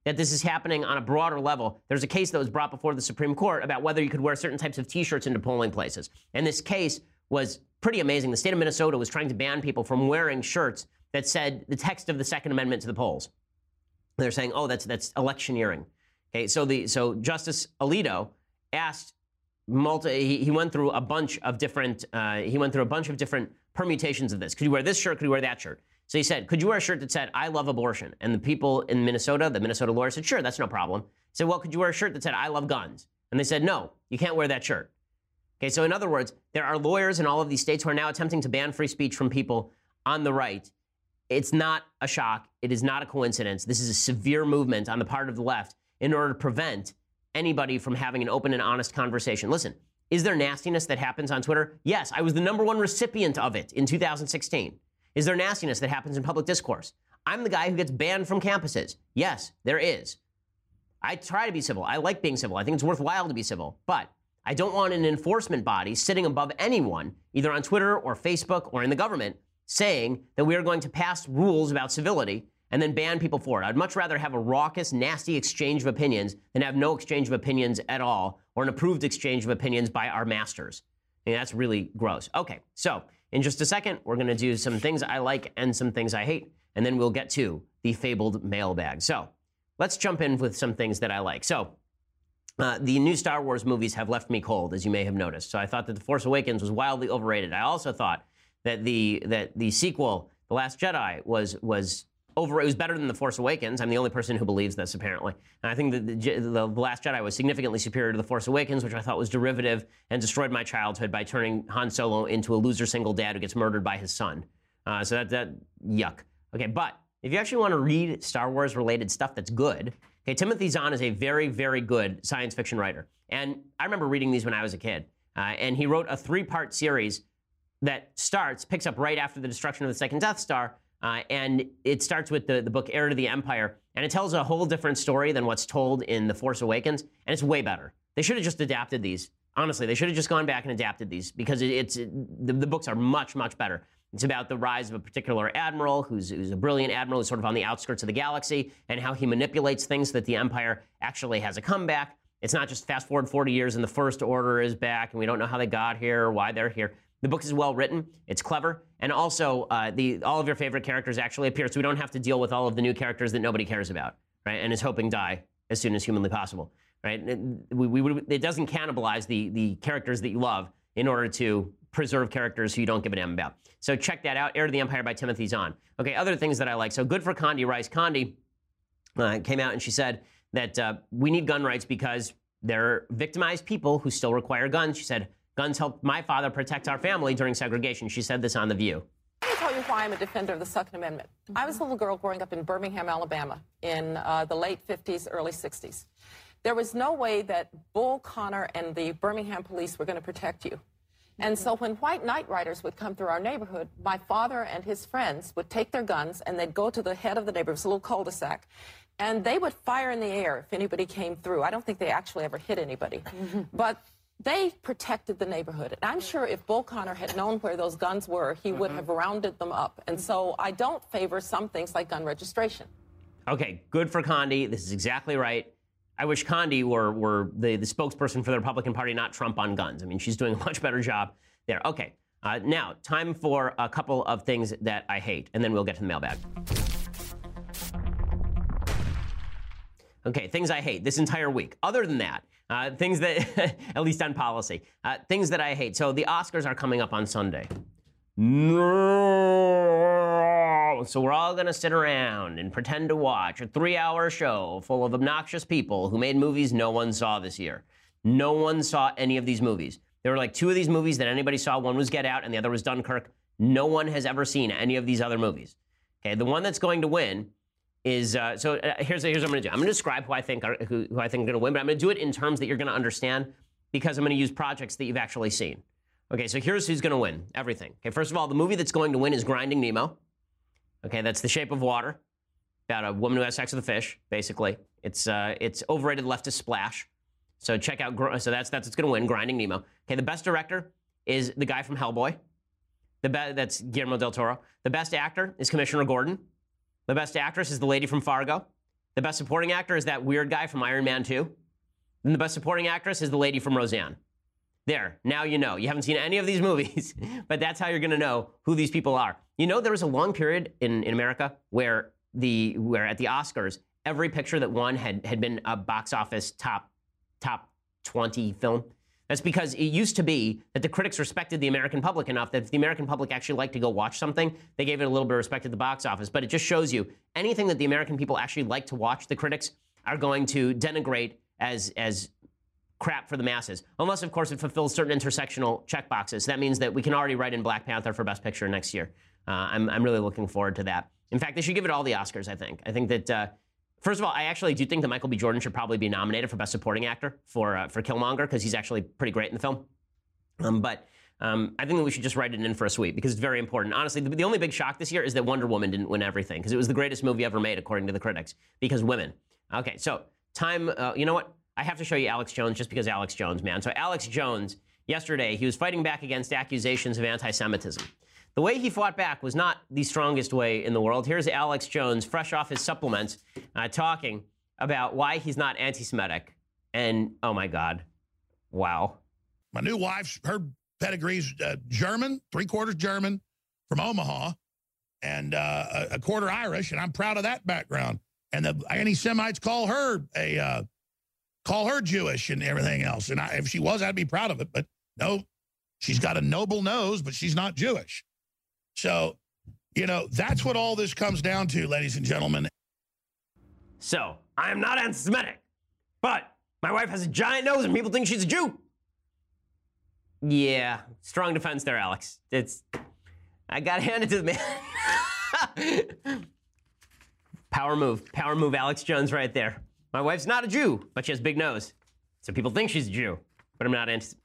that this is happening on a broader level. There's a case that was brought before the Supreme Court about whether you could wear certain types of T-shirts into polling places. And this case was pretty amazing. The state of Minnesota was trying to ban people from wearing shirts that said the text of the Second Amendment to the polls. They're saying, oh, that's that's electioneering. Okay, so the so Justice Alito asked multi. He, he went through a bunch of different. Uh, he went through a bunch of different permutations of this. Could you wear this shirt? Could you wear that shirt? So he said, could you wear a shirt that said, I love abortion? And the people in Minnesota, the Minnesota lawyer said, sure, that's no problem. He said, well, could you wear a shirt that said, I love guns? And they said, no, you can't wear that shirt. Okay, so in other words, there are lawyers in all of these states who are now attempting to ban free speech from people on the right. It's not a shock. It is not a coincidence. This is a severe movement on the part of the left in order to prevent anybody from having an open and honest conversation. Listen, is there nastiness that happens on Twitter? Yes, I was the number one recipient of it in two thousand sixteen. Is there nastiness that happens in public discourse? I'm the guy who gets banned from campuses. Yes, there is. I try to be civil. I like being civil. I think it's worthwhile to be civil. But I don't want an enforcement body sitting above anyone, either on Twitter or Facebook or in the government, saying that we are going to pass rules about civility and then ban people for it. I'd much rather have a raucous, nasty exchange of opinions than have no exchange of opinions at all, or an approved exchange of opinions by our masters. I mean, that's really gross. Okay, so in just a second, we're going to do some things I like and some things I hate, and then we'll get to the fabled mailbag. So let's jump in with some things that I like. So uh, the new Star Wars movies have left me cold, as you may have noticed. So I thought that The Force Awakens was wildly overrated. I also thought that the that the sequel, The Last Jedi, was was over. It was better than The Force Awakens. I'm the only person who believes this, apparently. And I think that the, the, the Last Jedi was significantly superior to The Force Awakens, which I thought was derivative and destroyed my childhood by turning Han Solo into a loser single dad who gets murdered by his son. Uh, so that, that, yuck. Okay, but if you actually want to read Star Wars-related stuff that's good, okay, Timothy Zahn is a very, very good science fiction writer. And I remember reading these when I was a kid. Uh, and he wrote a three-part series that starts, picks up right after the destruction of the second Death Star, Uh, and it starts with the, the book Heir to the Empire, and it tells a whole different story than what's told in The Force Awakens, and it's way better. They should have just adapted these. Honestly, they should have just gone back and adapted these, because it, it's it, the, the books are much, much better. It's about the rise of a particular admiral who's, who's a brilliant admiral who's sort of on the outskirts of the galaxy, and how he manipulates things so that the Empire actually has a comeback. It's not just fast forward forty years and the First Order is back, and we don't know how they got here or why they're here. The book is well written, it's clever, and also uh, the all of your favorite characters actually appear, so we don't have to deal with all of the new characters that nobody cares about, right? And is hoping die as soon as humanly possible, right? It, we, we, it doesn't cannibalize the, the characters that you love in order to preserve characters who you don't give a damn about. So check that out, Heir to the Empire by Timothy Zahn. Okay, other things that I like. So good for Condi Rice. Condi uh, came out and she said that uh, we need gun rights because they're victimized people who still require guns. She said, guns helped my father protect our family during segregation. She said this on The View. Let me tell you why I'm a defender of the Second Amendment. I was a little girl growing up in Birmingham, Alabama in uh, the late fifties, early sixties. There was no way that Bull Connor and the Birmingham police were going to protect you. And so when white night riders would come through our neighborhood, my father and his friends would take their guns and they'd go to the head of the neighborhood, it was a little cul-de-sac, and they would fire in the air if anybody came through. I don't think they actually ever hit anybody. But they protected the neighborhood. And I'm sure if Bull Connor had known where those guns were, he would have rounded them up. And so I don't favor some things like gun registration. Okay, good for Condi. This is exactly right. I wish Condi were, were the, the spokesperson for the Republican Party, not Trump on guns. I mean, she's doing a much better job there. Okay, uh, now, time for a couple of things that I hate, and then we'll get to the mailbag. Okay, things I hate this entire week. Other than that, uh, things that, at least on policy, uh, things that I hate. So the Oscars are coming up on Sunday. No. So we're all going to sit around and pretend to watch a three-hour show full of obnoxious people who made movies no one saw this year. No one saw any of these movies. There were like two of these movies that anybody saw. One was Get Out and the other was Dunkirk. No one has ever seen any of these other movies. Okay, the one that's going to win is, uh, so uh, here's, here's what I'm going to do. I'm going to describe who I think are, who, who I think are going to win, but I'm going to do it in terms that you're going to understand because I'm going to use projects that you've actually seen. Okay, so here's who's going to win everything. Okay, first of all, the movie that's going to win is Grinding Nemo. Okay, that's The Shape of Water, about a woman who has sex with a fish, basically. It's uh, it's overrated leftist splash. So check out, so that's that's what's going to win, Grinding Nemo. Okay, the best director is the guy from Hellboy. The be- that's Guillermo del Toro. The best actor is Commissioner Gordon. The best actress is the lady from Fargo. The best supporting actor is that weird guy from Iron Man two. And the best supporting actress is the lady from Roseanne. There, now you know. You haven't seen any of these movies, but that's how you're going to know who these people are. You know, there was a long period in, in America where the where at the Oscars, every picture that won had, had been a box office top top twenty film. That's because it used to be that the critics respected the American public enough that if the American public actually liked to go watch something, they gave it a little bit of respect at the box office. But it just shows you anything that the American people actually like to watch, the critics are going to denigrate as as crap for the masses. Unless, of course, it fulfills certain intersectional checkboxes. That means that we can already write in Black Panther for Best Picture next year. Uh, I'm, I'm really looking forward to that. In fact, they should give it all the Oscars, I think. I think that... Uh, First of all, I actually do think that Michael B. Jordan should probably be nominated for Best Supporting Actor for uh, for Killmonger because he's actually pretty great in the film. Um, but um, I think that we should just write it in for a sweep because it's very important. Honestly, the, the only big shock this year is that Wonder Woman didn't win everything because it was the greatest movie ever made, according to the critics, because women. Okay, so time, uh, you know what? I have to show you Alex Jones just because Alex Jones, man. So Alex Jones, yesterday, he was fighting back against accusations of anti-Semitism. The way he fought back was not the strongest way in the world. Here's Alex Jones, fresh off his supplements, uh, talking about why he's not anti-Semitic. And, oh my God, wow. My new wife, her pedigree's uh, German, three-quarters German, from Omaha, and uh, a, a quarter Irish, and I'm proud of that background. And the anti-Semites call her a uh, call her Jewish and everything else. And I, if she was, I'd be proud of it. But no, she's got a noble nose, but she's not Jewish. So, you know, that's what all this comes down to, ladies and gentlemen. So, I am not anti-Semitic, but my wife has a giant nose and people think she's a Jew. Yeah, strong defense there, Alex. It's, I got to hand it to the man. Power move, power move, Alex Jones right there. My wife's not a Jew, but she has a big nose. So people think she's a Jew, but I'm not anti-Semitic.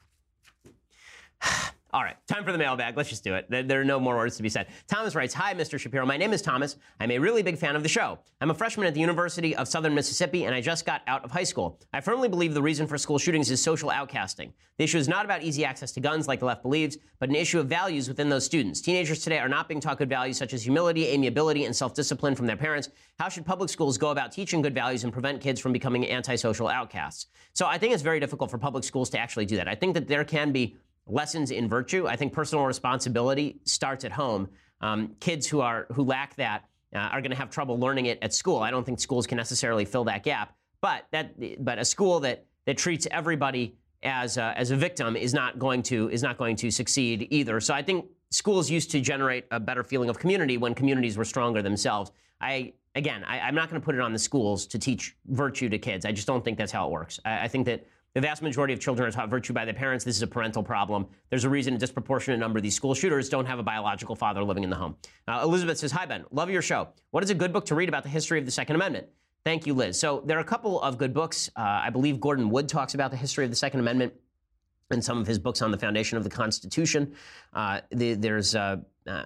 All right, time for the mailbag. Let's just do it. There are no more words to be said. Thomas writes, hi, Mister Shapiro. My name is Thomas. I'm a really big fan of the show. I'm a freshman at the University of Southern Mississippi, and I just got out of high school. I firmly believe the reason for school shootings is social outcasting. The issue is not about easy access to guns like the left believes, but an issue of values within those students. Teenagers today are not being taught good values such as humility, amiability, and self-discipline from their parents. How should public schools go about teaching good values and prevent kids from becoming antisocial outcasts? So I think it's very difficult for public schools to actually do that. I think that there can be lessons in virtue. I think personal responsibility starts at home. Um, kids who are who lack that uh, are going to have trouble learning it at school. I don't think schools can necessarily fill that gap. But that but a school that that treats everybody as a, as a victim is not going to is not going to succeed either. So I think schools used to generate a better feeling of community when communities were stronger themselves. I again, I, I'm not going to put it on the schools to teach virtue to kids. I just don't think that's how it works. I, I think that the vast majority of children are taught virtue by their parents. This is a parental problem. There's a reason a disproportionate number of these school shooters don't have a biological father living in the home. Uh, Elizabeth says, hi, Ben. Love your show. What is a good book to read about the history of the Second Amendment? Thank you, Liz. So there are a couple of good books. Uh, I believe Gordon Wood talks about the history of the Second Amendment in some of his books on the foundation of the Constitution. Uh, the, there's, uh, uh,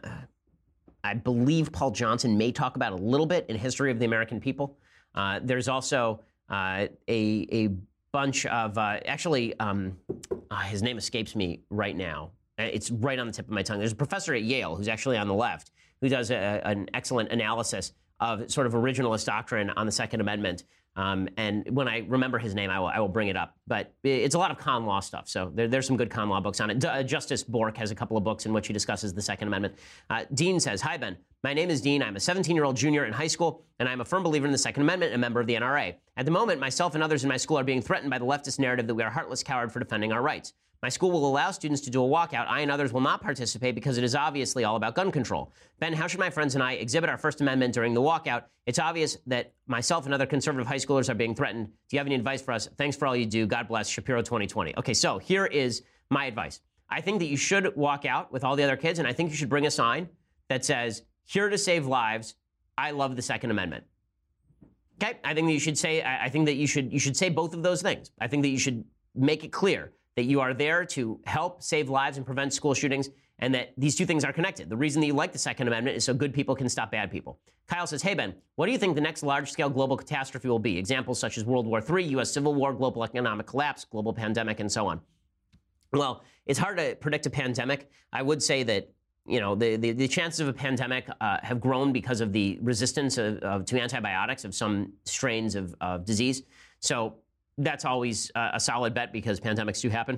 I believe Paul Johnson may talk about a little bit in History of the American People. Uh, there's also uh, a, a bunch of, uh, actually, um, uh, his name escapes me right now. It's right on the tip of my tongue. There's a professor at Yale who's actually on the left who does a, an excellent analysis of sort of originalist doctrine on the Second Amendment. Um, and when I remember his name, I will, I will bring it up. But it's a lot of con law stuff, so there, there's some good con law books on it. D- uh, Justice Bork has a couple of books in which he discusses the Second Amendment. Uh, Dean says, hi, Ben. My name is Dean. I'm a seventeen-year-old junior in high school, and I'm a firm believer in the Second Amendment and a member of the N R A. At the moment, myself and others in my school are being threatened by the leftist narrative that we are heartless cowards for defending our rights. My school will allow students to do a walkout. I and others will not participate because it is obviously all about gun control. Ben, how should my friends and I exhibit our First Amendment during the walkout? It's obvious that myself and other conservative high schoolers are being threatened. Do you have any advice for us? Thanks for all you do. God bless. Shapiro twenty twenty. Okay, so here is my advice. I think that you should walk out with all the other kids, and I think you should bring a sign that says, here to save lives. I love the Second Amendment. Okay, I think that you should say, I think that you should you should say both of those things. I think that you should make it clear that you are there to help save lives and prevent school shootings, and that these two things are connected. The reason that you like the Second Amendment is so good people can stop bad people. Kyle says, hey, Ben, what do you think the next large-scale global catastrophe will be? Examples such as World War Three, U S Civil War, global economic collapse, global pandemic, and so on. Well, it's hard to predict a pandemic. I would say that you know, the, the, the chances of a pandemic uh, have grown because of the resistance of, of, to antibiotics of some strains of, of disease. So that's always uh, a solid bet because pandemics do happen.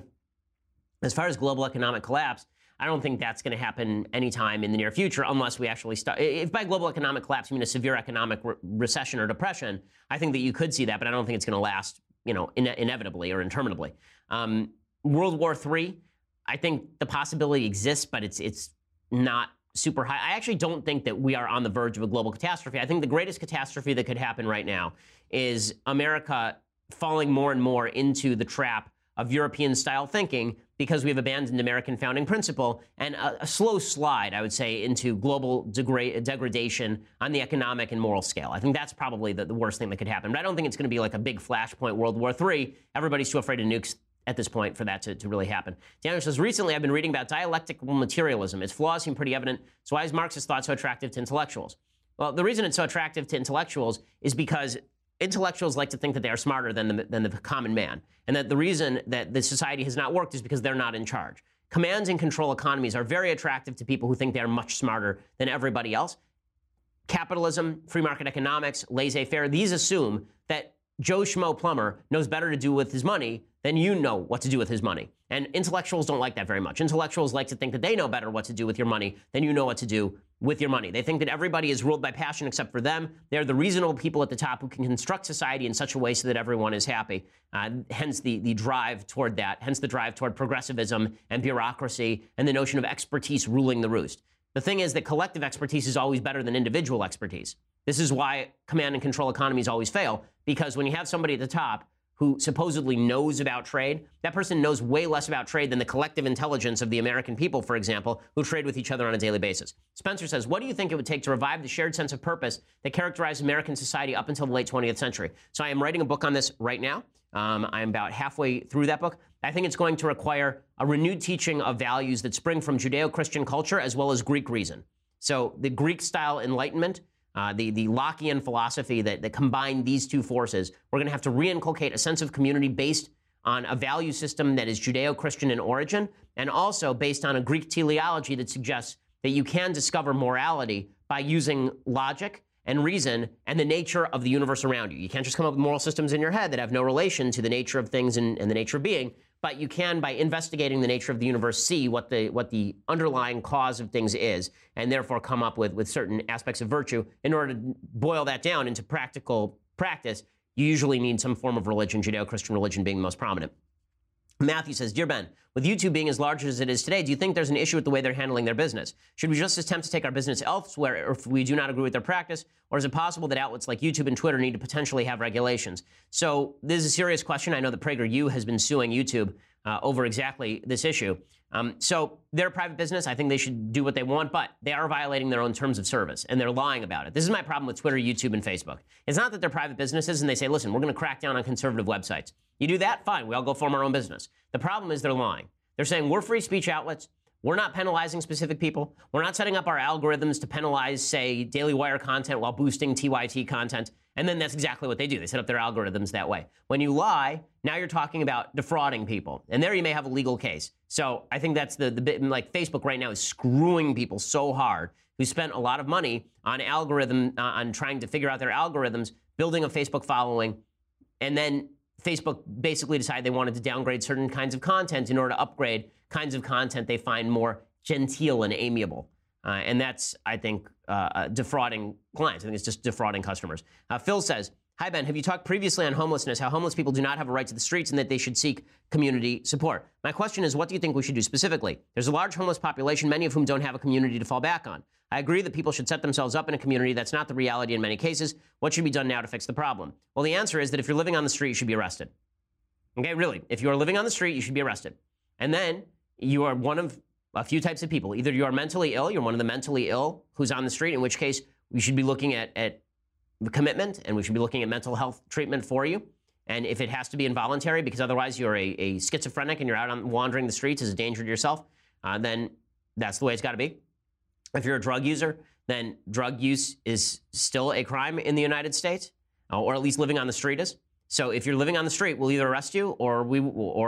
As far as global economic collapse, I don't think that's going to happen anytime in the near future unless we actually start. If by global economic collapse you mean a severe economic re- recession or depression, I think that you could see that, but I don't think it's going to last, you know, ine- inevitably or interminably. Um, World War Three, I think the possibility exists, but it's it's not super high. I actually don't think that we are on the verge of a global catastrophe. I think the greatest catastrophe that could happen right now is America falling more and more into the trap of European-style thinking because we've abandoned American founding principle and a, a slow slide, I would say, into global degra- degradation on the economic and moral scale. I think that's probably the, the worst thing that could happen. But I don't think it's going to be like a big flashpoint World War Three. Everybody's too afraid of nukes at this point for that to, to really happen. Daniel says, recently I've been reading about dialectical materialism. Its flaws seem pretty evident. So why is Marxist thought so attractive to intellectuals? Well, the reason it's so attractive to intellectuals is because intellectuals like to think that they are smarter than the, than the common man, and that the reason that the society has not worked is because they're not in charge. Command and control economies are very attractive to people who think they are much smarter than everybody else. Capitalism, free market economics, laissez-faire, these assume that Joe Schmo Plumber knows better to do with his money than you know what to do with his money. And intellectuals don't like that very much. Intellectuals like to think that they know better what to do with your money than you know what to do with your money. They think that everybody is ruled by passion except for them. They're the reasonable people at the top who can construct society in such a way so that everyone is happy. Uh, hence the, the drive toward that, hence the drive toward progressivism and bureaucracy and the notion of expertise ruling the roost. The thing is that collective expertise is always better than individual expertise. This is why command and control economies always fail, because when you have somebody at the top who supposedly knows about trade, that person knows way less about trade than the collective intelligence of the American people, for example, who trade with each other on a daily basis. Spencer says, what do you think it would take to revive the shared sense of purpose that characterized American society up until the late twentieth century? So I am writing a book on this right now. Um, I'm about halfway through that book. I think it's going to require a renewed teaching of values that spring from Judeo-Christian culture as well as Greek reason. So the Greek-style Enlightenment, Uh, the, the Lockean philosophy that, that combined these two forces, we're going to have to reinculcate a sense of community based on a value system that is Judeo-Christian in origin, and also based on a Greek teleology that suggests that you can discover morality by using logic and reason and the nature of the universe around you. You can't just come up with moral systems in your head that have no relation to the nature of things and, and the nature of being, but you can, by investigating the nature of the universe, see what the what the underlying cause of things is, and therefore come up with, with certain aspects of virtue. In order to boil that down into practical practice, you usually need some form of religion, Judeo-Christian religion being the most prominent. Matthew says, Dear Ben, with YouTube being as large as it is today, do you think there's an issue with the way they're handling their business? Should we just attempt to take our business elsewhere if we do not agree with their practice? Or is it possible that outlets like YouTube and Twitter need to potentially have regulations? So this is a serious question. I know that PragerU has been suing YouTube uh, over exactly this issue. Um, so they're a private business. I think they should do what they want, but they are violating their own terms of service, and they're lying about it. This is my problem with Twitter, YouTube, and Facebook. It's not that they're private businesses and they say, listen, we're going to crack down on conservative websites. You do that, fine. We all go form our own business. The problem is they're lying. They're saying we're free speech outlets. We're not penalizing specific people. We're not setting up our algorithms to penalize, say, Daily Wire content while boosting T Y T content. And then that's exactly what they do. They set up their algorithms that way. When you lie, now you're talking about defrauding people. And there you may have a legal case. So I think that's the, the bit, like Facebook right now is screwing people so hard who spent a lot of money on algorithm, uh, on trying to figure out their algorithms, building a Facebook following, and then Facebook basically decided they wanted to downgrade certain kinds of content in order to upgrade kinds of content they find more genteel and amiable. Uh, and that's, I think, uh, uh, defrauding clients. I think it's just defrauding customers. Uh, Phil says, hi, Ben, have you talked previously on homelessness, how homeless people do not have a right to the streets and that they should seek community support? My question is, what do you think we should do specifically? There's a large homeless population, many of whom don't have a community to fall back on. I agree that people should set themselves up in a community. That's not the reality in many cases. What should be done now to fix the problem? Well, the answer is that if you're living on the street, you should be arrested. Okay, really. If you are living on the street, you should be arrested. And then you are one of a few types of people. Either you are mentally ill, you're one of the mentally ill who's on the street, in which case we should be looking at, at commitment, and we should be looking at mental health treatment for you. And if it has to be involuntary, because otherwise you're a, a schizophrenic and you're out on wandering the streets as a danger to yourself, uh, then that's the way it's got to be. If you're a drug user, then drug use is still a crime in the United States, uh, or at least living on the street is. So if you're living on the street, we'll either arrest you or we or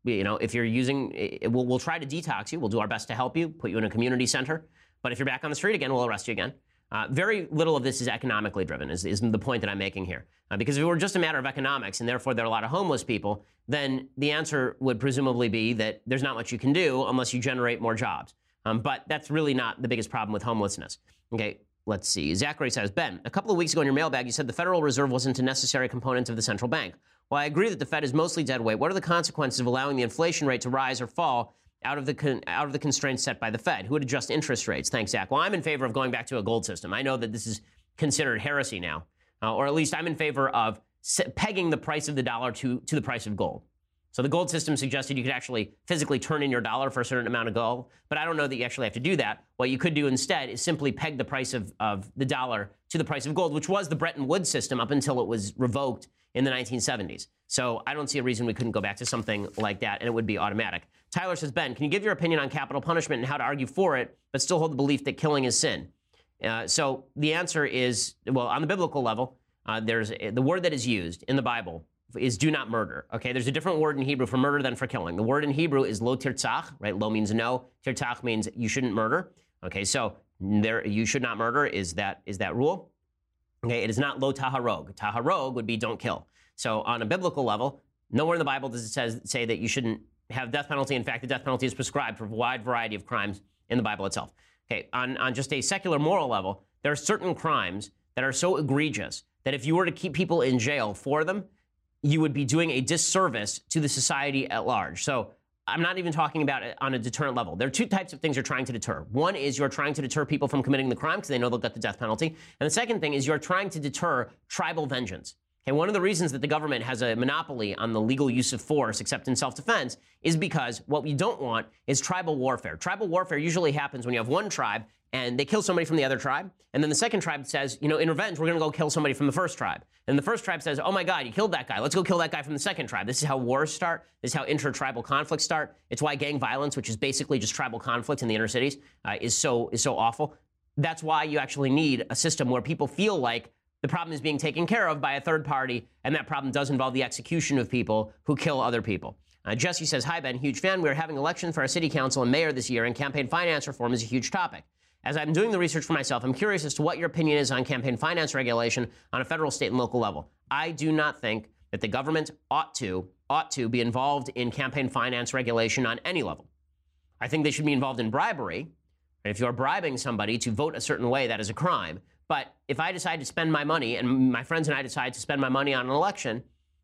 you know, if you're using, it, we'll, we'll try to detox you. We'll do our best to help you, put you in a community center. But if you're back on the street again, we'll arrest you again. Uh, very little of this is economically driven, is, is the point that I'm making here. Uh, because if it were just a matter of economics, and therefore there are a lot of homeless people, then the answer would presumably be that there's not much you can do unless you generate more jobs. Um, but that's really not the biggest problem with homelessness. Okay, let's see. Zachary says, Ben, a couple of weeks ago in your mailbag, you said the Federal Reserve wasn't a necessary component of the central bank. While I agree that the Fed is mostly dead weight, what are the consequences of allowing the inflation rate to rise or fall out of the con- out of the constraints set by the Fed? Who would adjust interest rates? Thanks, Zach. Well, I'm in favor of going back to a gold system. I know that this is considered heresy now, uh, or at least I'm in favor of se- pegging the price of the dollar to, to the price of gold. So the gold system suggested you could actually physically turn in your dollar for a certain amount of gold, but I don't know that you actually have to do that. What you could do instead is simply peg the price of, of the dollar to the price of gold, which was the Bretton Woods system up until it was revoked in the nineteen seventies. So I don't see a reason we couldn't go back to something like that, and it would be automatic. Tyler says, Ben, can you give your opinion on capital punishment and how to argue for it, but still hold the belief that killing is sin? Uh, so the answer is, well, on the biblical level, uh, there's the word that is used in the Bible is do not murder. Okay, there's a different word in Hebrew for murder than for killing. The word in Hebrew is lo tirtzach, right? Lo means no. Tirtzach means you shouldn't murder. Okay, so there you should not murder is that is that rule. Okay, it is not lo taharog. Taharog would be don't kill. So on a biblical level, nowhere in the Bible does it says, say that you shouldn't have death penalty. In fact, the death penalty is prescribed for a wide variety of crimes in the Bible itself. Okay, on, on just a secular moral level, there are certain crimes that are so egregious that if you were to keep people in jail for them, you would be doing a disservice to the society at large. So I'm not even talking about it on a deterrent level. There are two types of things you're trying to deter. One is you're trying to deter people from committing the crime because they know they'll get the death penalty. And the second thing is you're trying to deter tribal vengeance. Okay, one of the reasons that the government has a monopoly on the legal use of force, except in self-defense, is because what we don't want is tribal warfare. Tribal warfare usually happens when you have one tribe and they kill somebody from the other tribe. And then the second tribe says, you know, in revenge, we're going to go kill somebody from the first tribe. And the first tribe says, oh my God, you killed that guy. Let's go kill that guy from the second tribe. This is how wars start. This is how inter-tribal conflicts start. It's why gang violence, which is basically just tribal conflict in the inner cities, uh, is so is so awful. That's why you actually need a system where people feel like the problem is being taken care of by a third party, and that problem does involve the execution of people who kill other people. Uh, Jesse says, hi, Ben, huge fan. We're having elections for our city council and mayor this year, and campaign finance reform is a huge topic. As I'm doing the research for myself, I'm curious as to what your opinion is on campaign finance regulation on a federal, state, and local level. I do not think that the government ought to, ought to be involved in campaign finance regulation on any level. I think they should be involved in bribery. If you're bribing somebody to vote a certain way, that is a crime. But if I decide to spend my money, and my friends and I decide to spend my money on an election,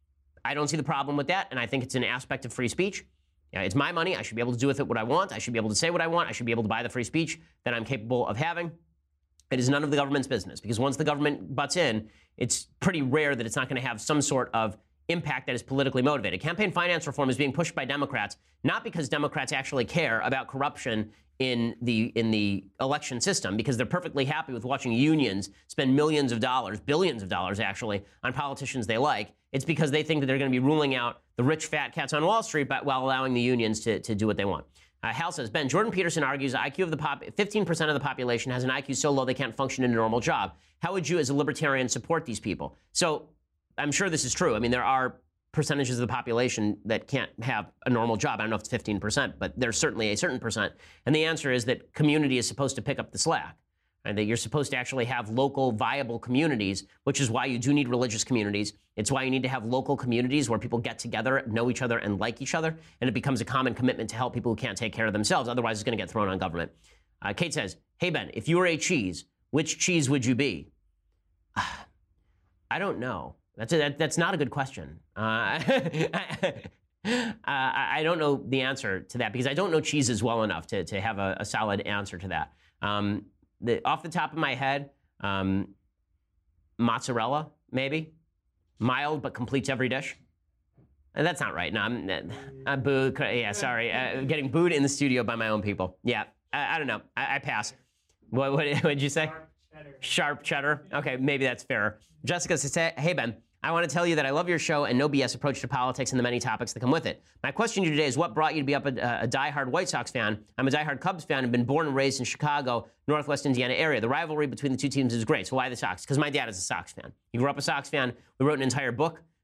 I don't see the problem with that, and I think it's an aspect of free speech. Yeah, it's my money. I should be able to do with it what I want. I should be able to say what I want. I should be able to buy the free speech that I'm capable of having. It is none of the government's business, because once the government butts in, it's pretty rare that it's not going to have some sort of impact that is politically motivated. Campaign finance reform is being pushed by Democrats, not because Democrats actually care about corruption in the in the election system, because they're perfectly happy with watching unions spend millions of dollars, billions of dollars actually, on politicians they like. It's because they think that they're going to be ruling out the rich fat cats on Wall Street, but while allowing the unions to, to do what they want. Uh, Hal says, Ben, Jordan Peterson argues the I Q of the pop, fifteen percent of the population has an I Q so low they can't function in a normal job. How would you, as a libertarian, support these people? So I'm sure this is true. I mean, there are percentages of the population that can't have a normal job. I don't know if it's fifteen percent, but there's certainly a certain percent. And the answer is that community is supposed to pick up the slack, and that you're supposed to actually have local viable communities, which is why you do need religious communities. It's why you need to have local communities where people get together, know each other, and like each other, and it becomes a common commitment to help people who can't take care of themselves. Otherwise, it's going to get thrown on government. Uh, Kate says, hey, Ben, if you were a cheese, which cheese would you be? I don't know. That's a, that, that's not a good question. Uh, uh, I don't know the answer to that, because I don't know cheeses well enough to, to have a, a solid answer to that. Um, the, off the top of my head, um, mozzarella, maybe. Mild, but completes every dish. And that's not right. No, I'm, I'm booed. Yeah, sorry. Uh, getting booed in the studio by my own people. Yeah, I, I don't know. I, I pass. What, what, what did you say? Cheddar. Sharp cheddar. Okay, maybe that's fair. Jessica says, hey, Ben, I want to tell you that I love your show and no B S approach to politics and the many topics that come with it. My question to you today is, what brought you to be up a, a diehard White Sox fan? I'm a diehard Cubs fan and been born and raised in Chicago, Northwest Indiana area. The rivalry between the two teams is great. So why the Sox? Because my dad is a Sox fan. He grew up a Sox fan. We wrote an entire book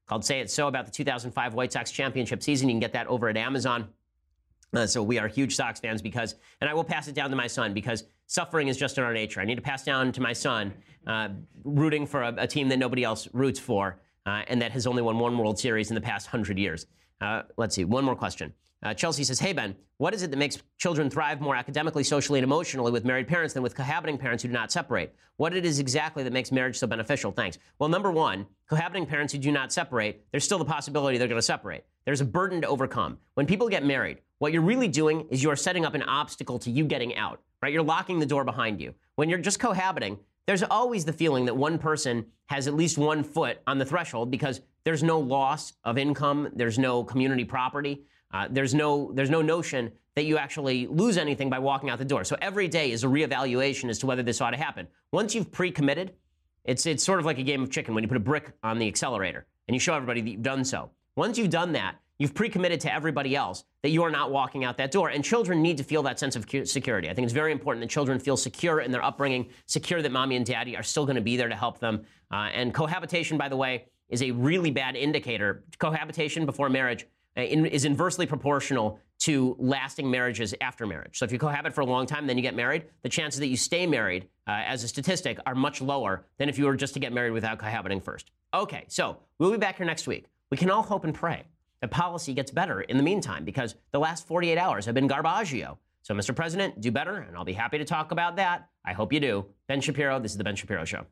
called Say It So, about the two thousand five White Sox championship season. You can get that over at Amazon. Uh, so we are huge Sox fans because, and I will pass it down to my son because suffering is just in our nature. I need to pass down to my son uh, rooting for a, a team that nobody else roots for uh, and that has only won one World Series in the past hundred years. Uh, let's see, one more question. Uh, Chelsea says, hey, Ben, what is it that makes children thrive more academically, socially, and emotionally with married parents than with cohabiting parents who do not separate? What it is exactly that makes marriage so beneficial? Thanks. Well, number one, cohabiting parents who do not separate, there's still the possibility they're going to separate. There's a burden to overcome. When people get married, what you're really doing is you are setting up an obstacle to you getting out, right? You're locking the door behind you. When you're just cohabiting, there's always the feeling that one person has at least one foot on the threshold because there's no loss of income, there's no community property. Uh, there's no there's no notion that you actually lose anything by walking out the door. So every day is a reevaluation as to whether this ought to happen. Once you've pre-committed, it's it's sort of like a game of chicken when you put a brick on the accelerator and you show everybody that you've done so. Once you've done that, you've pre-committed to everybody else that you are not walking out that door. And children need to feel that sense of security. I think it's very important that children feel secure in their upbringing, secure that mommy and daddy are still going to be there to help them. Uh, and cohabitation, by the way, is a really bad indicator. Cohabitation before marriage In, is inversely proportional to lasting marriages after marriage. So if you cohabit for a long time, then you get married, the chances that you stay married, uh, as a statistic, are much lower than if you were just to get married without cohabiting first. Okay, so we'll be back here next week. We can all hope and pray that policy gets better in the meantime, because the last forty-eight hours have been garbaggio. So, Mister President, do better, and I'll be happy to talk about that. I hope you do. Ben Shapiro, this is The Ben Shapiro Show.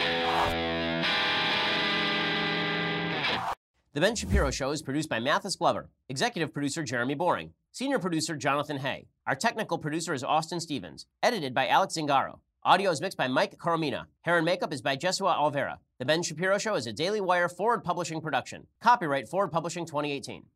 The Ben Shapiro Show is produced by Mathis Glover, executive producer Jeremy Boring, senior producer Jonathan Hay. Our technical producer is Austin Stevens, edited by Alex Zingaro. Audio is mixed by Mike Coromina. Hair and makeup is by Jesua Alvera. The Ben Shapiro Show is a Daily Wire Forward Publishing production. Copyright Forward Publishing twenty eighteen.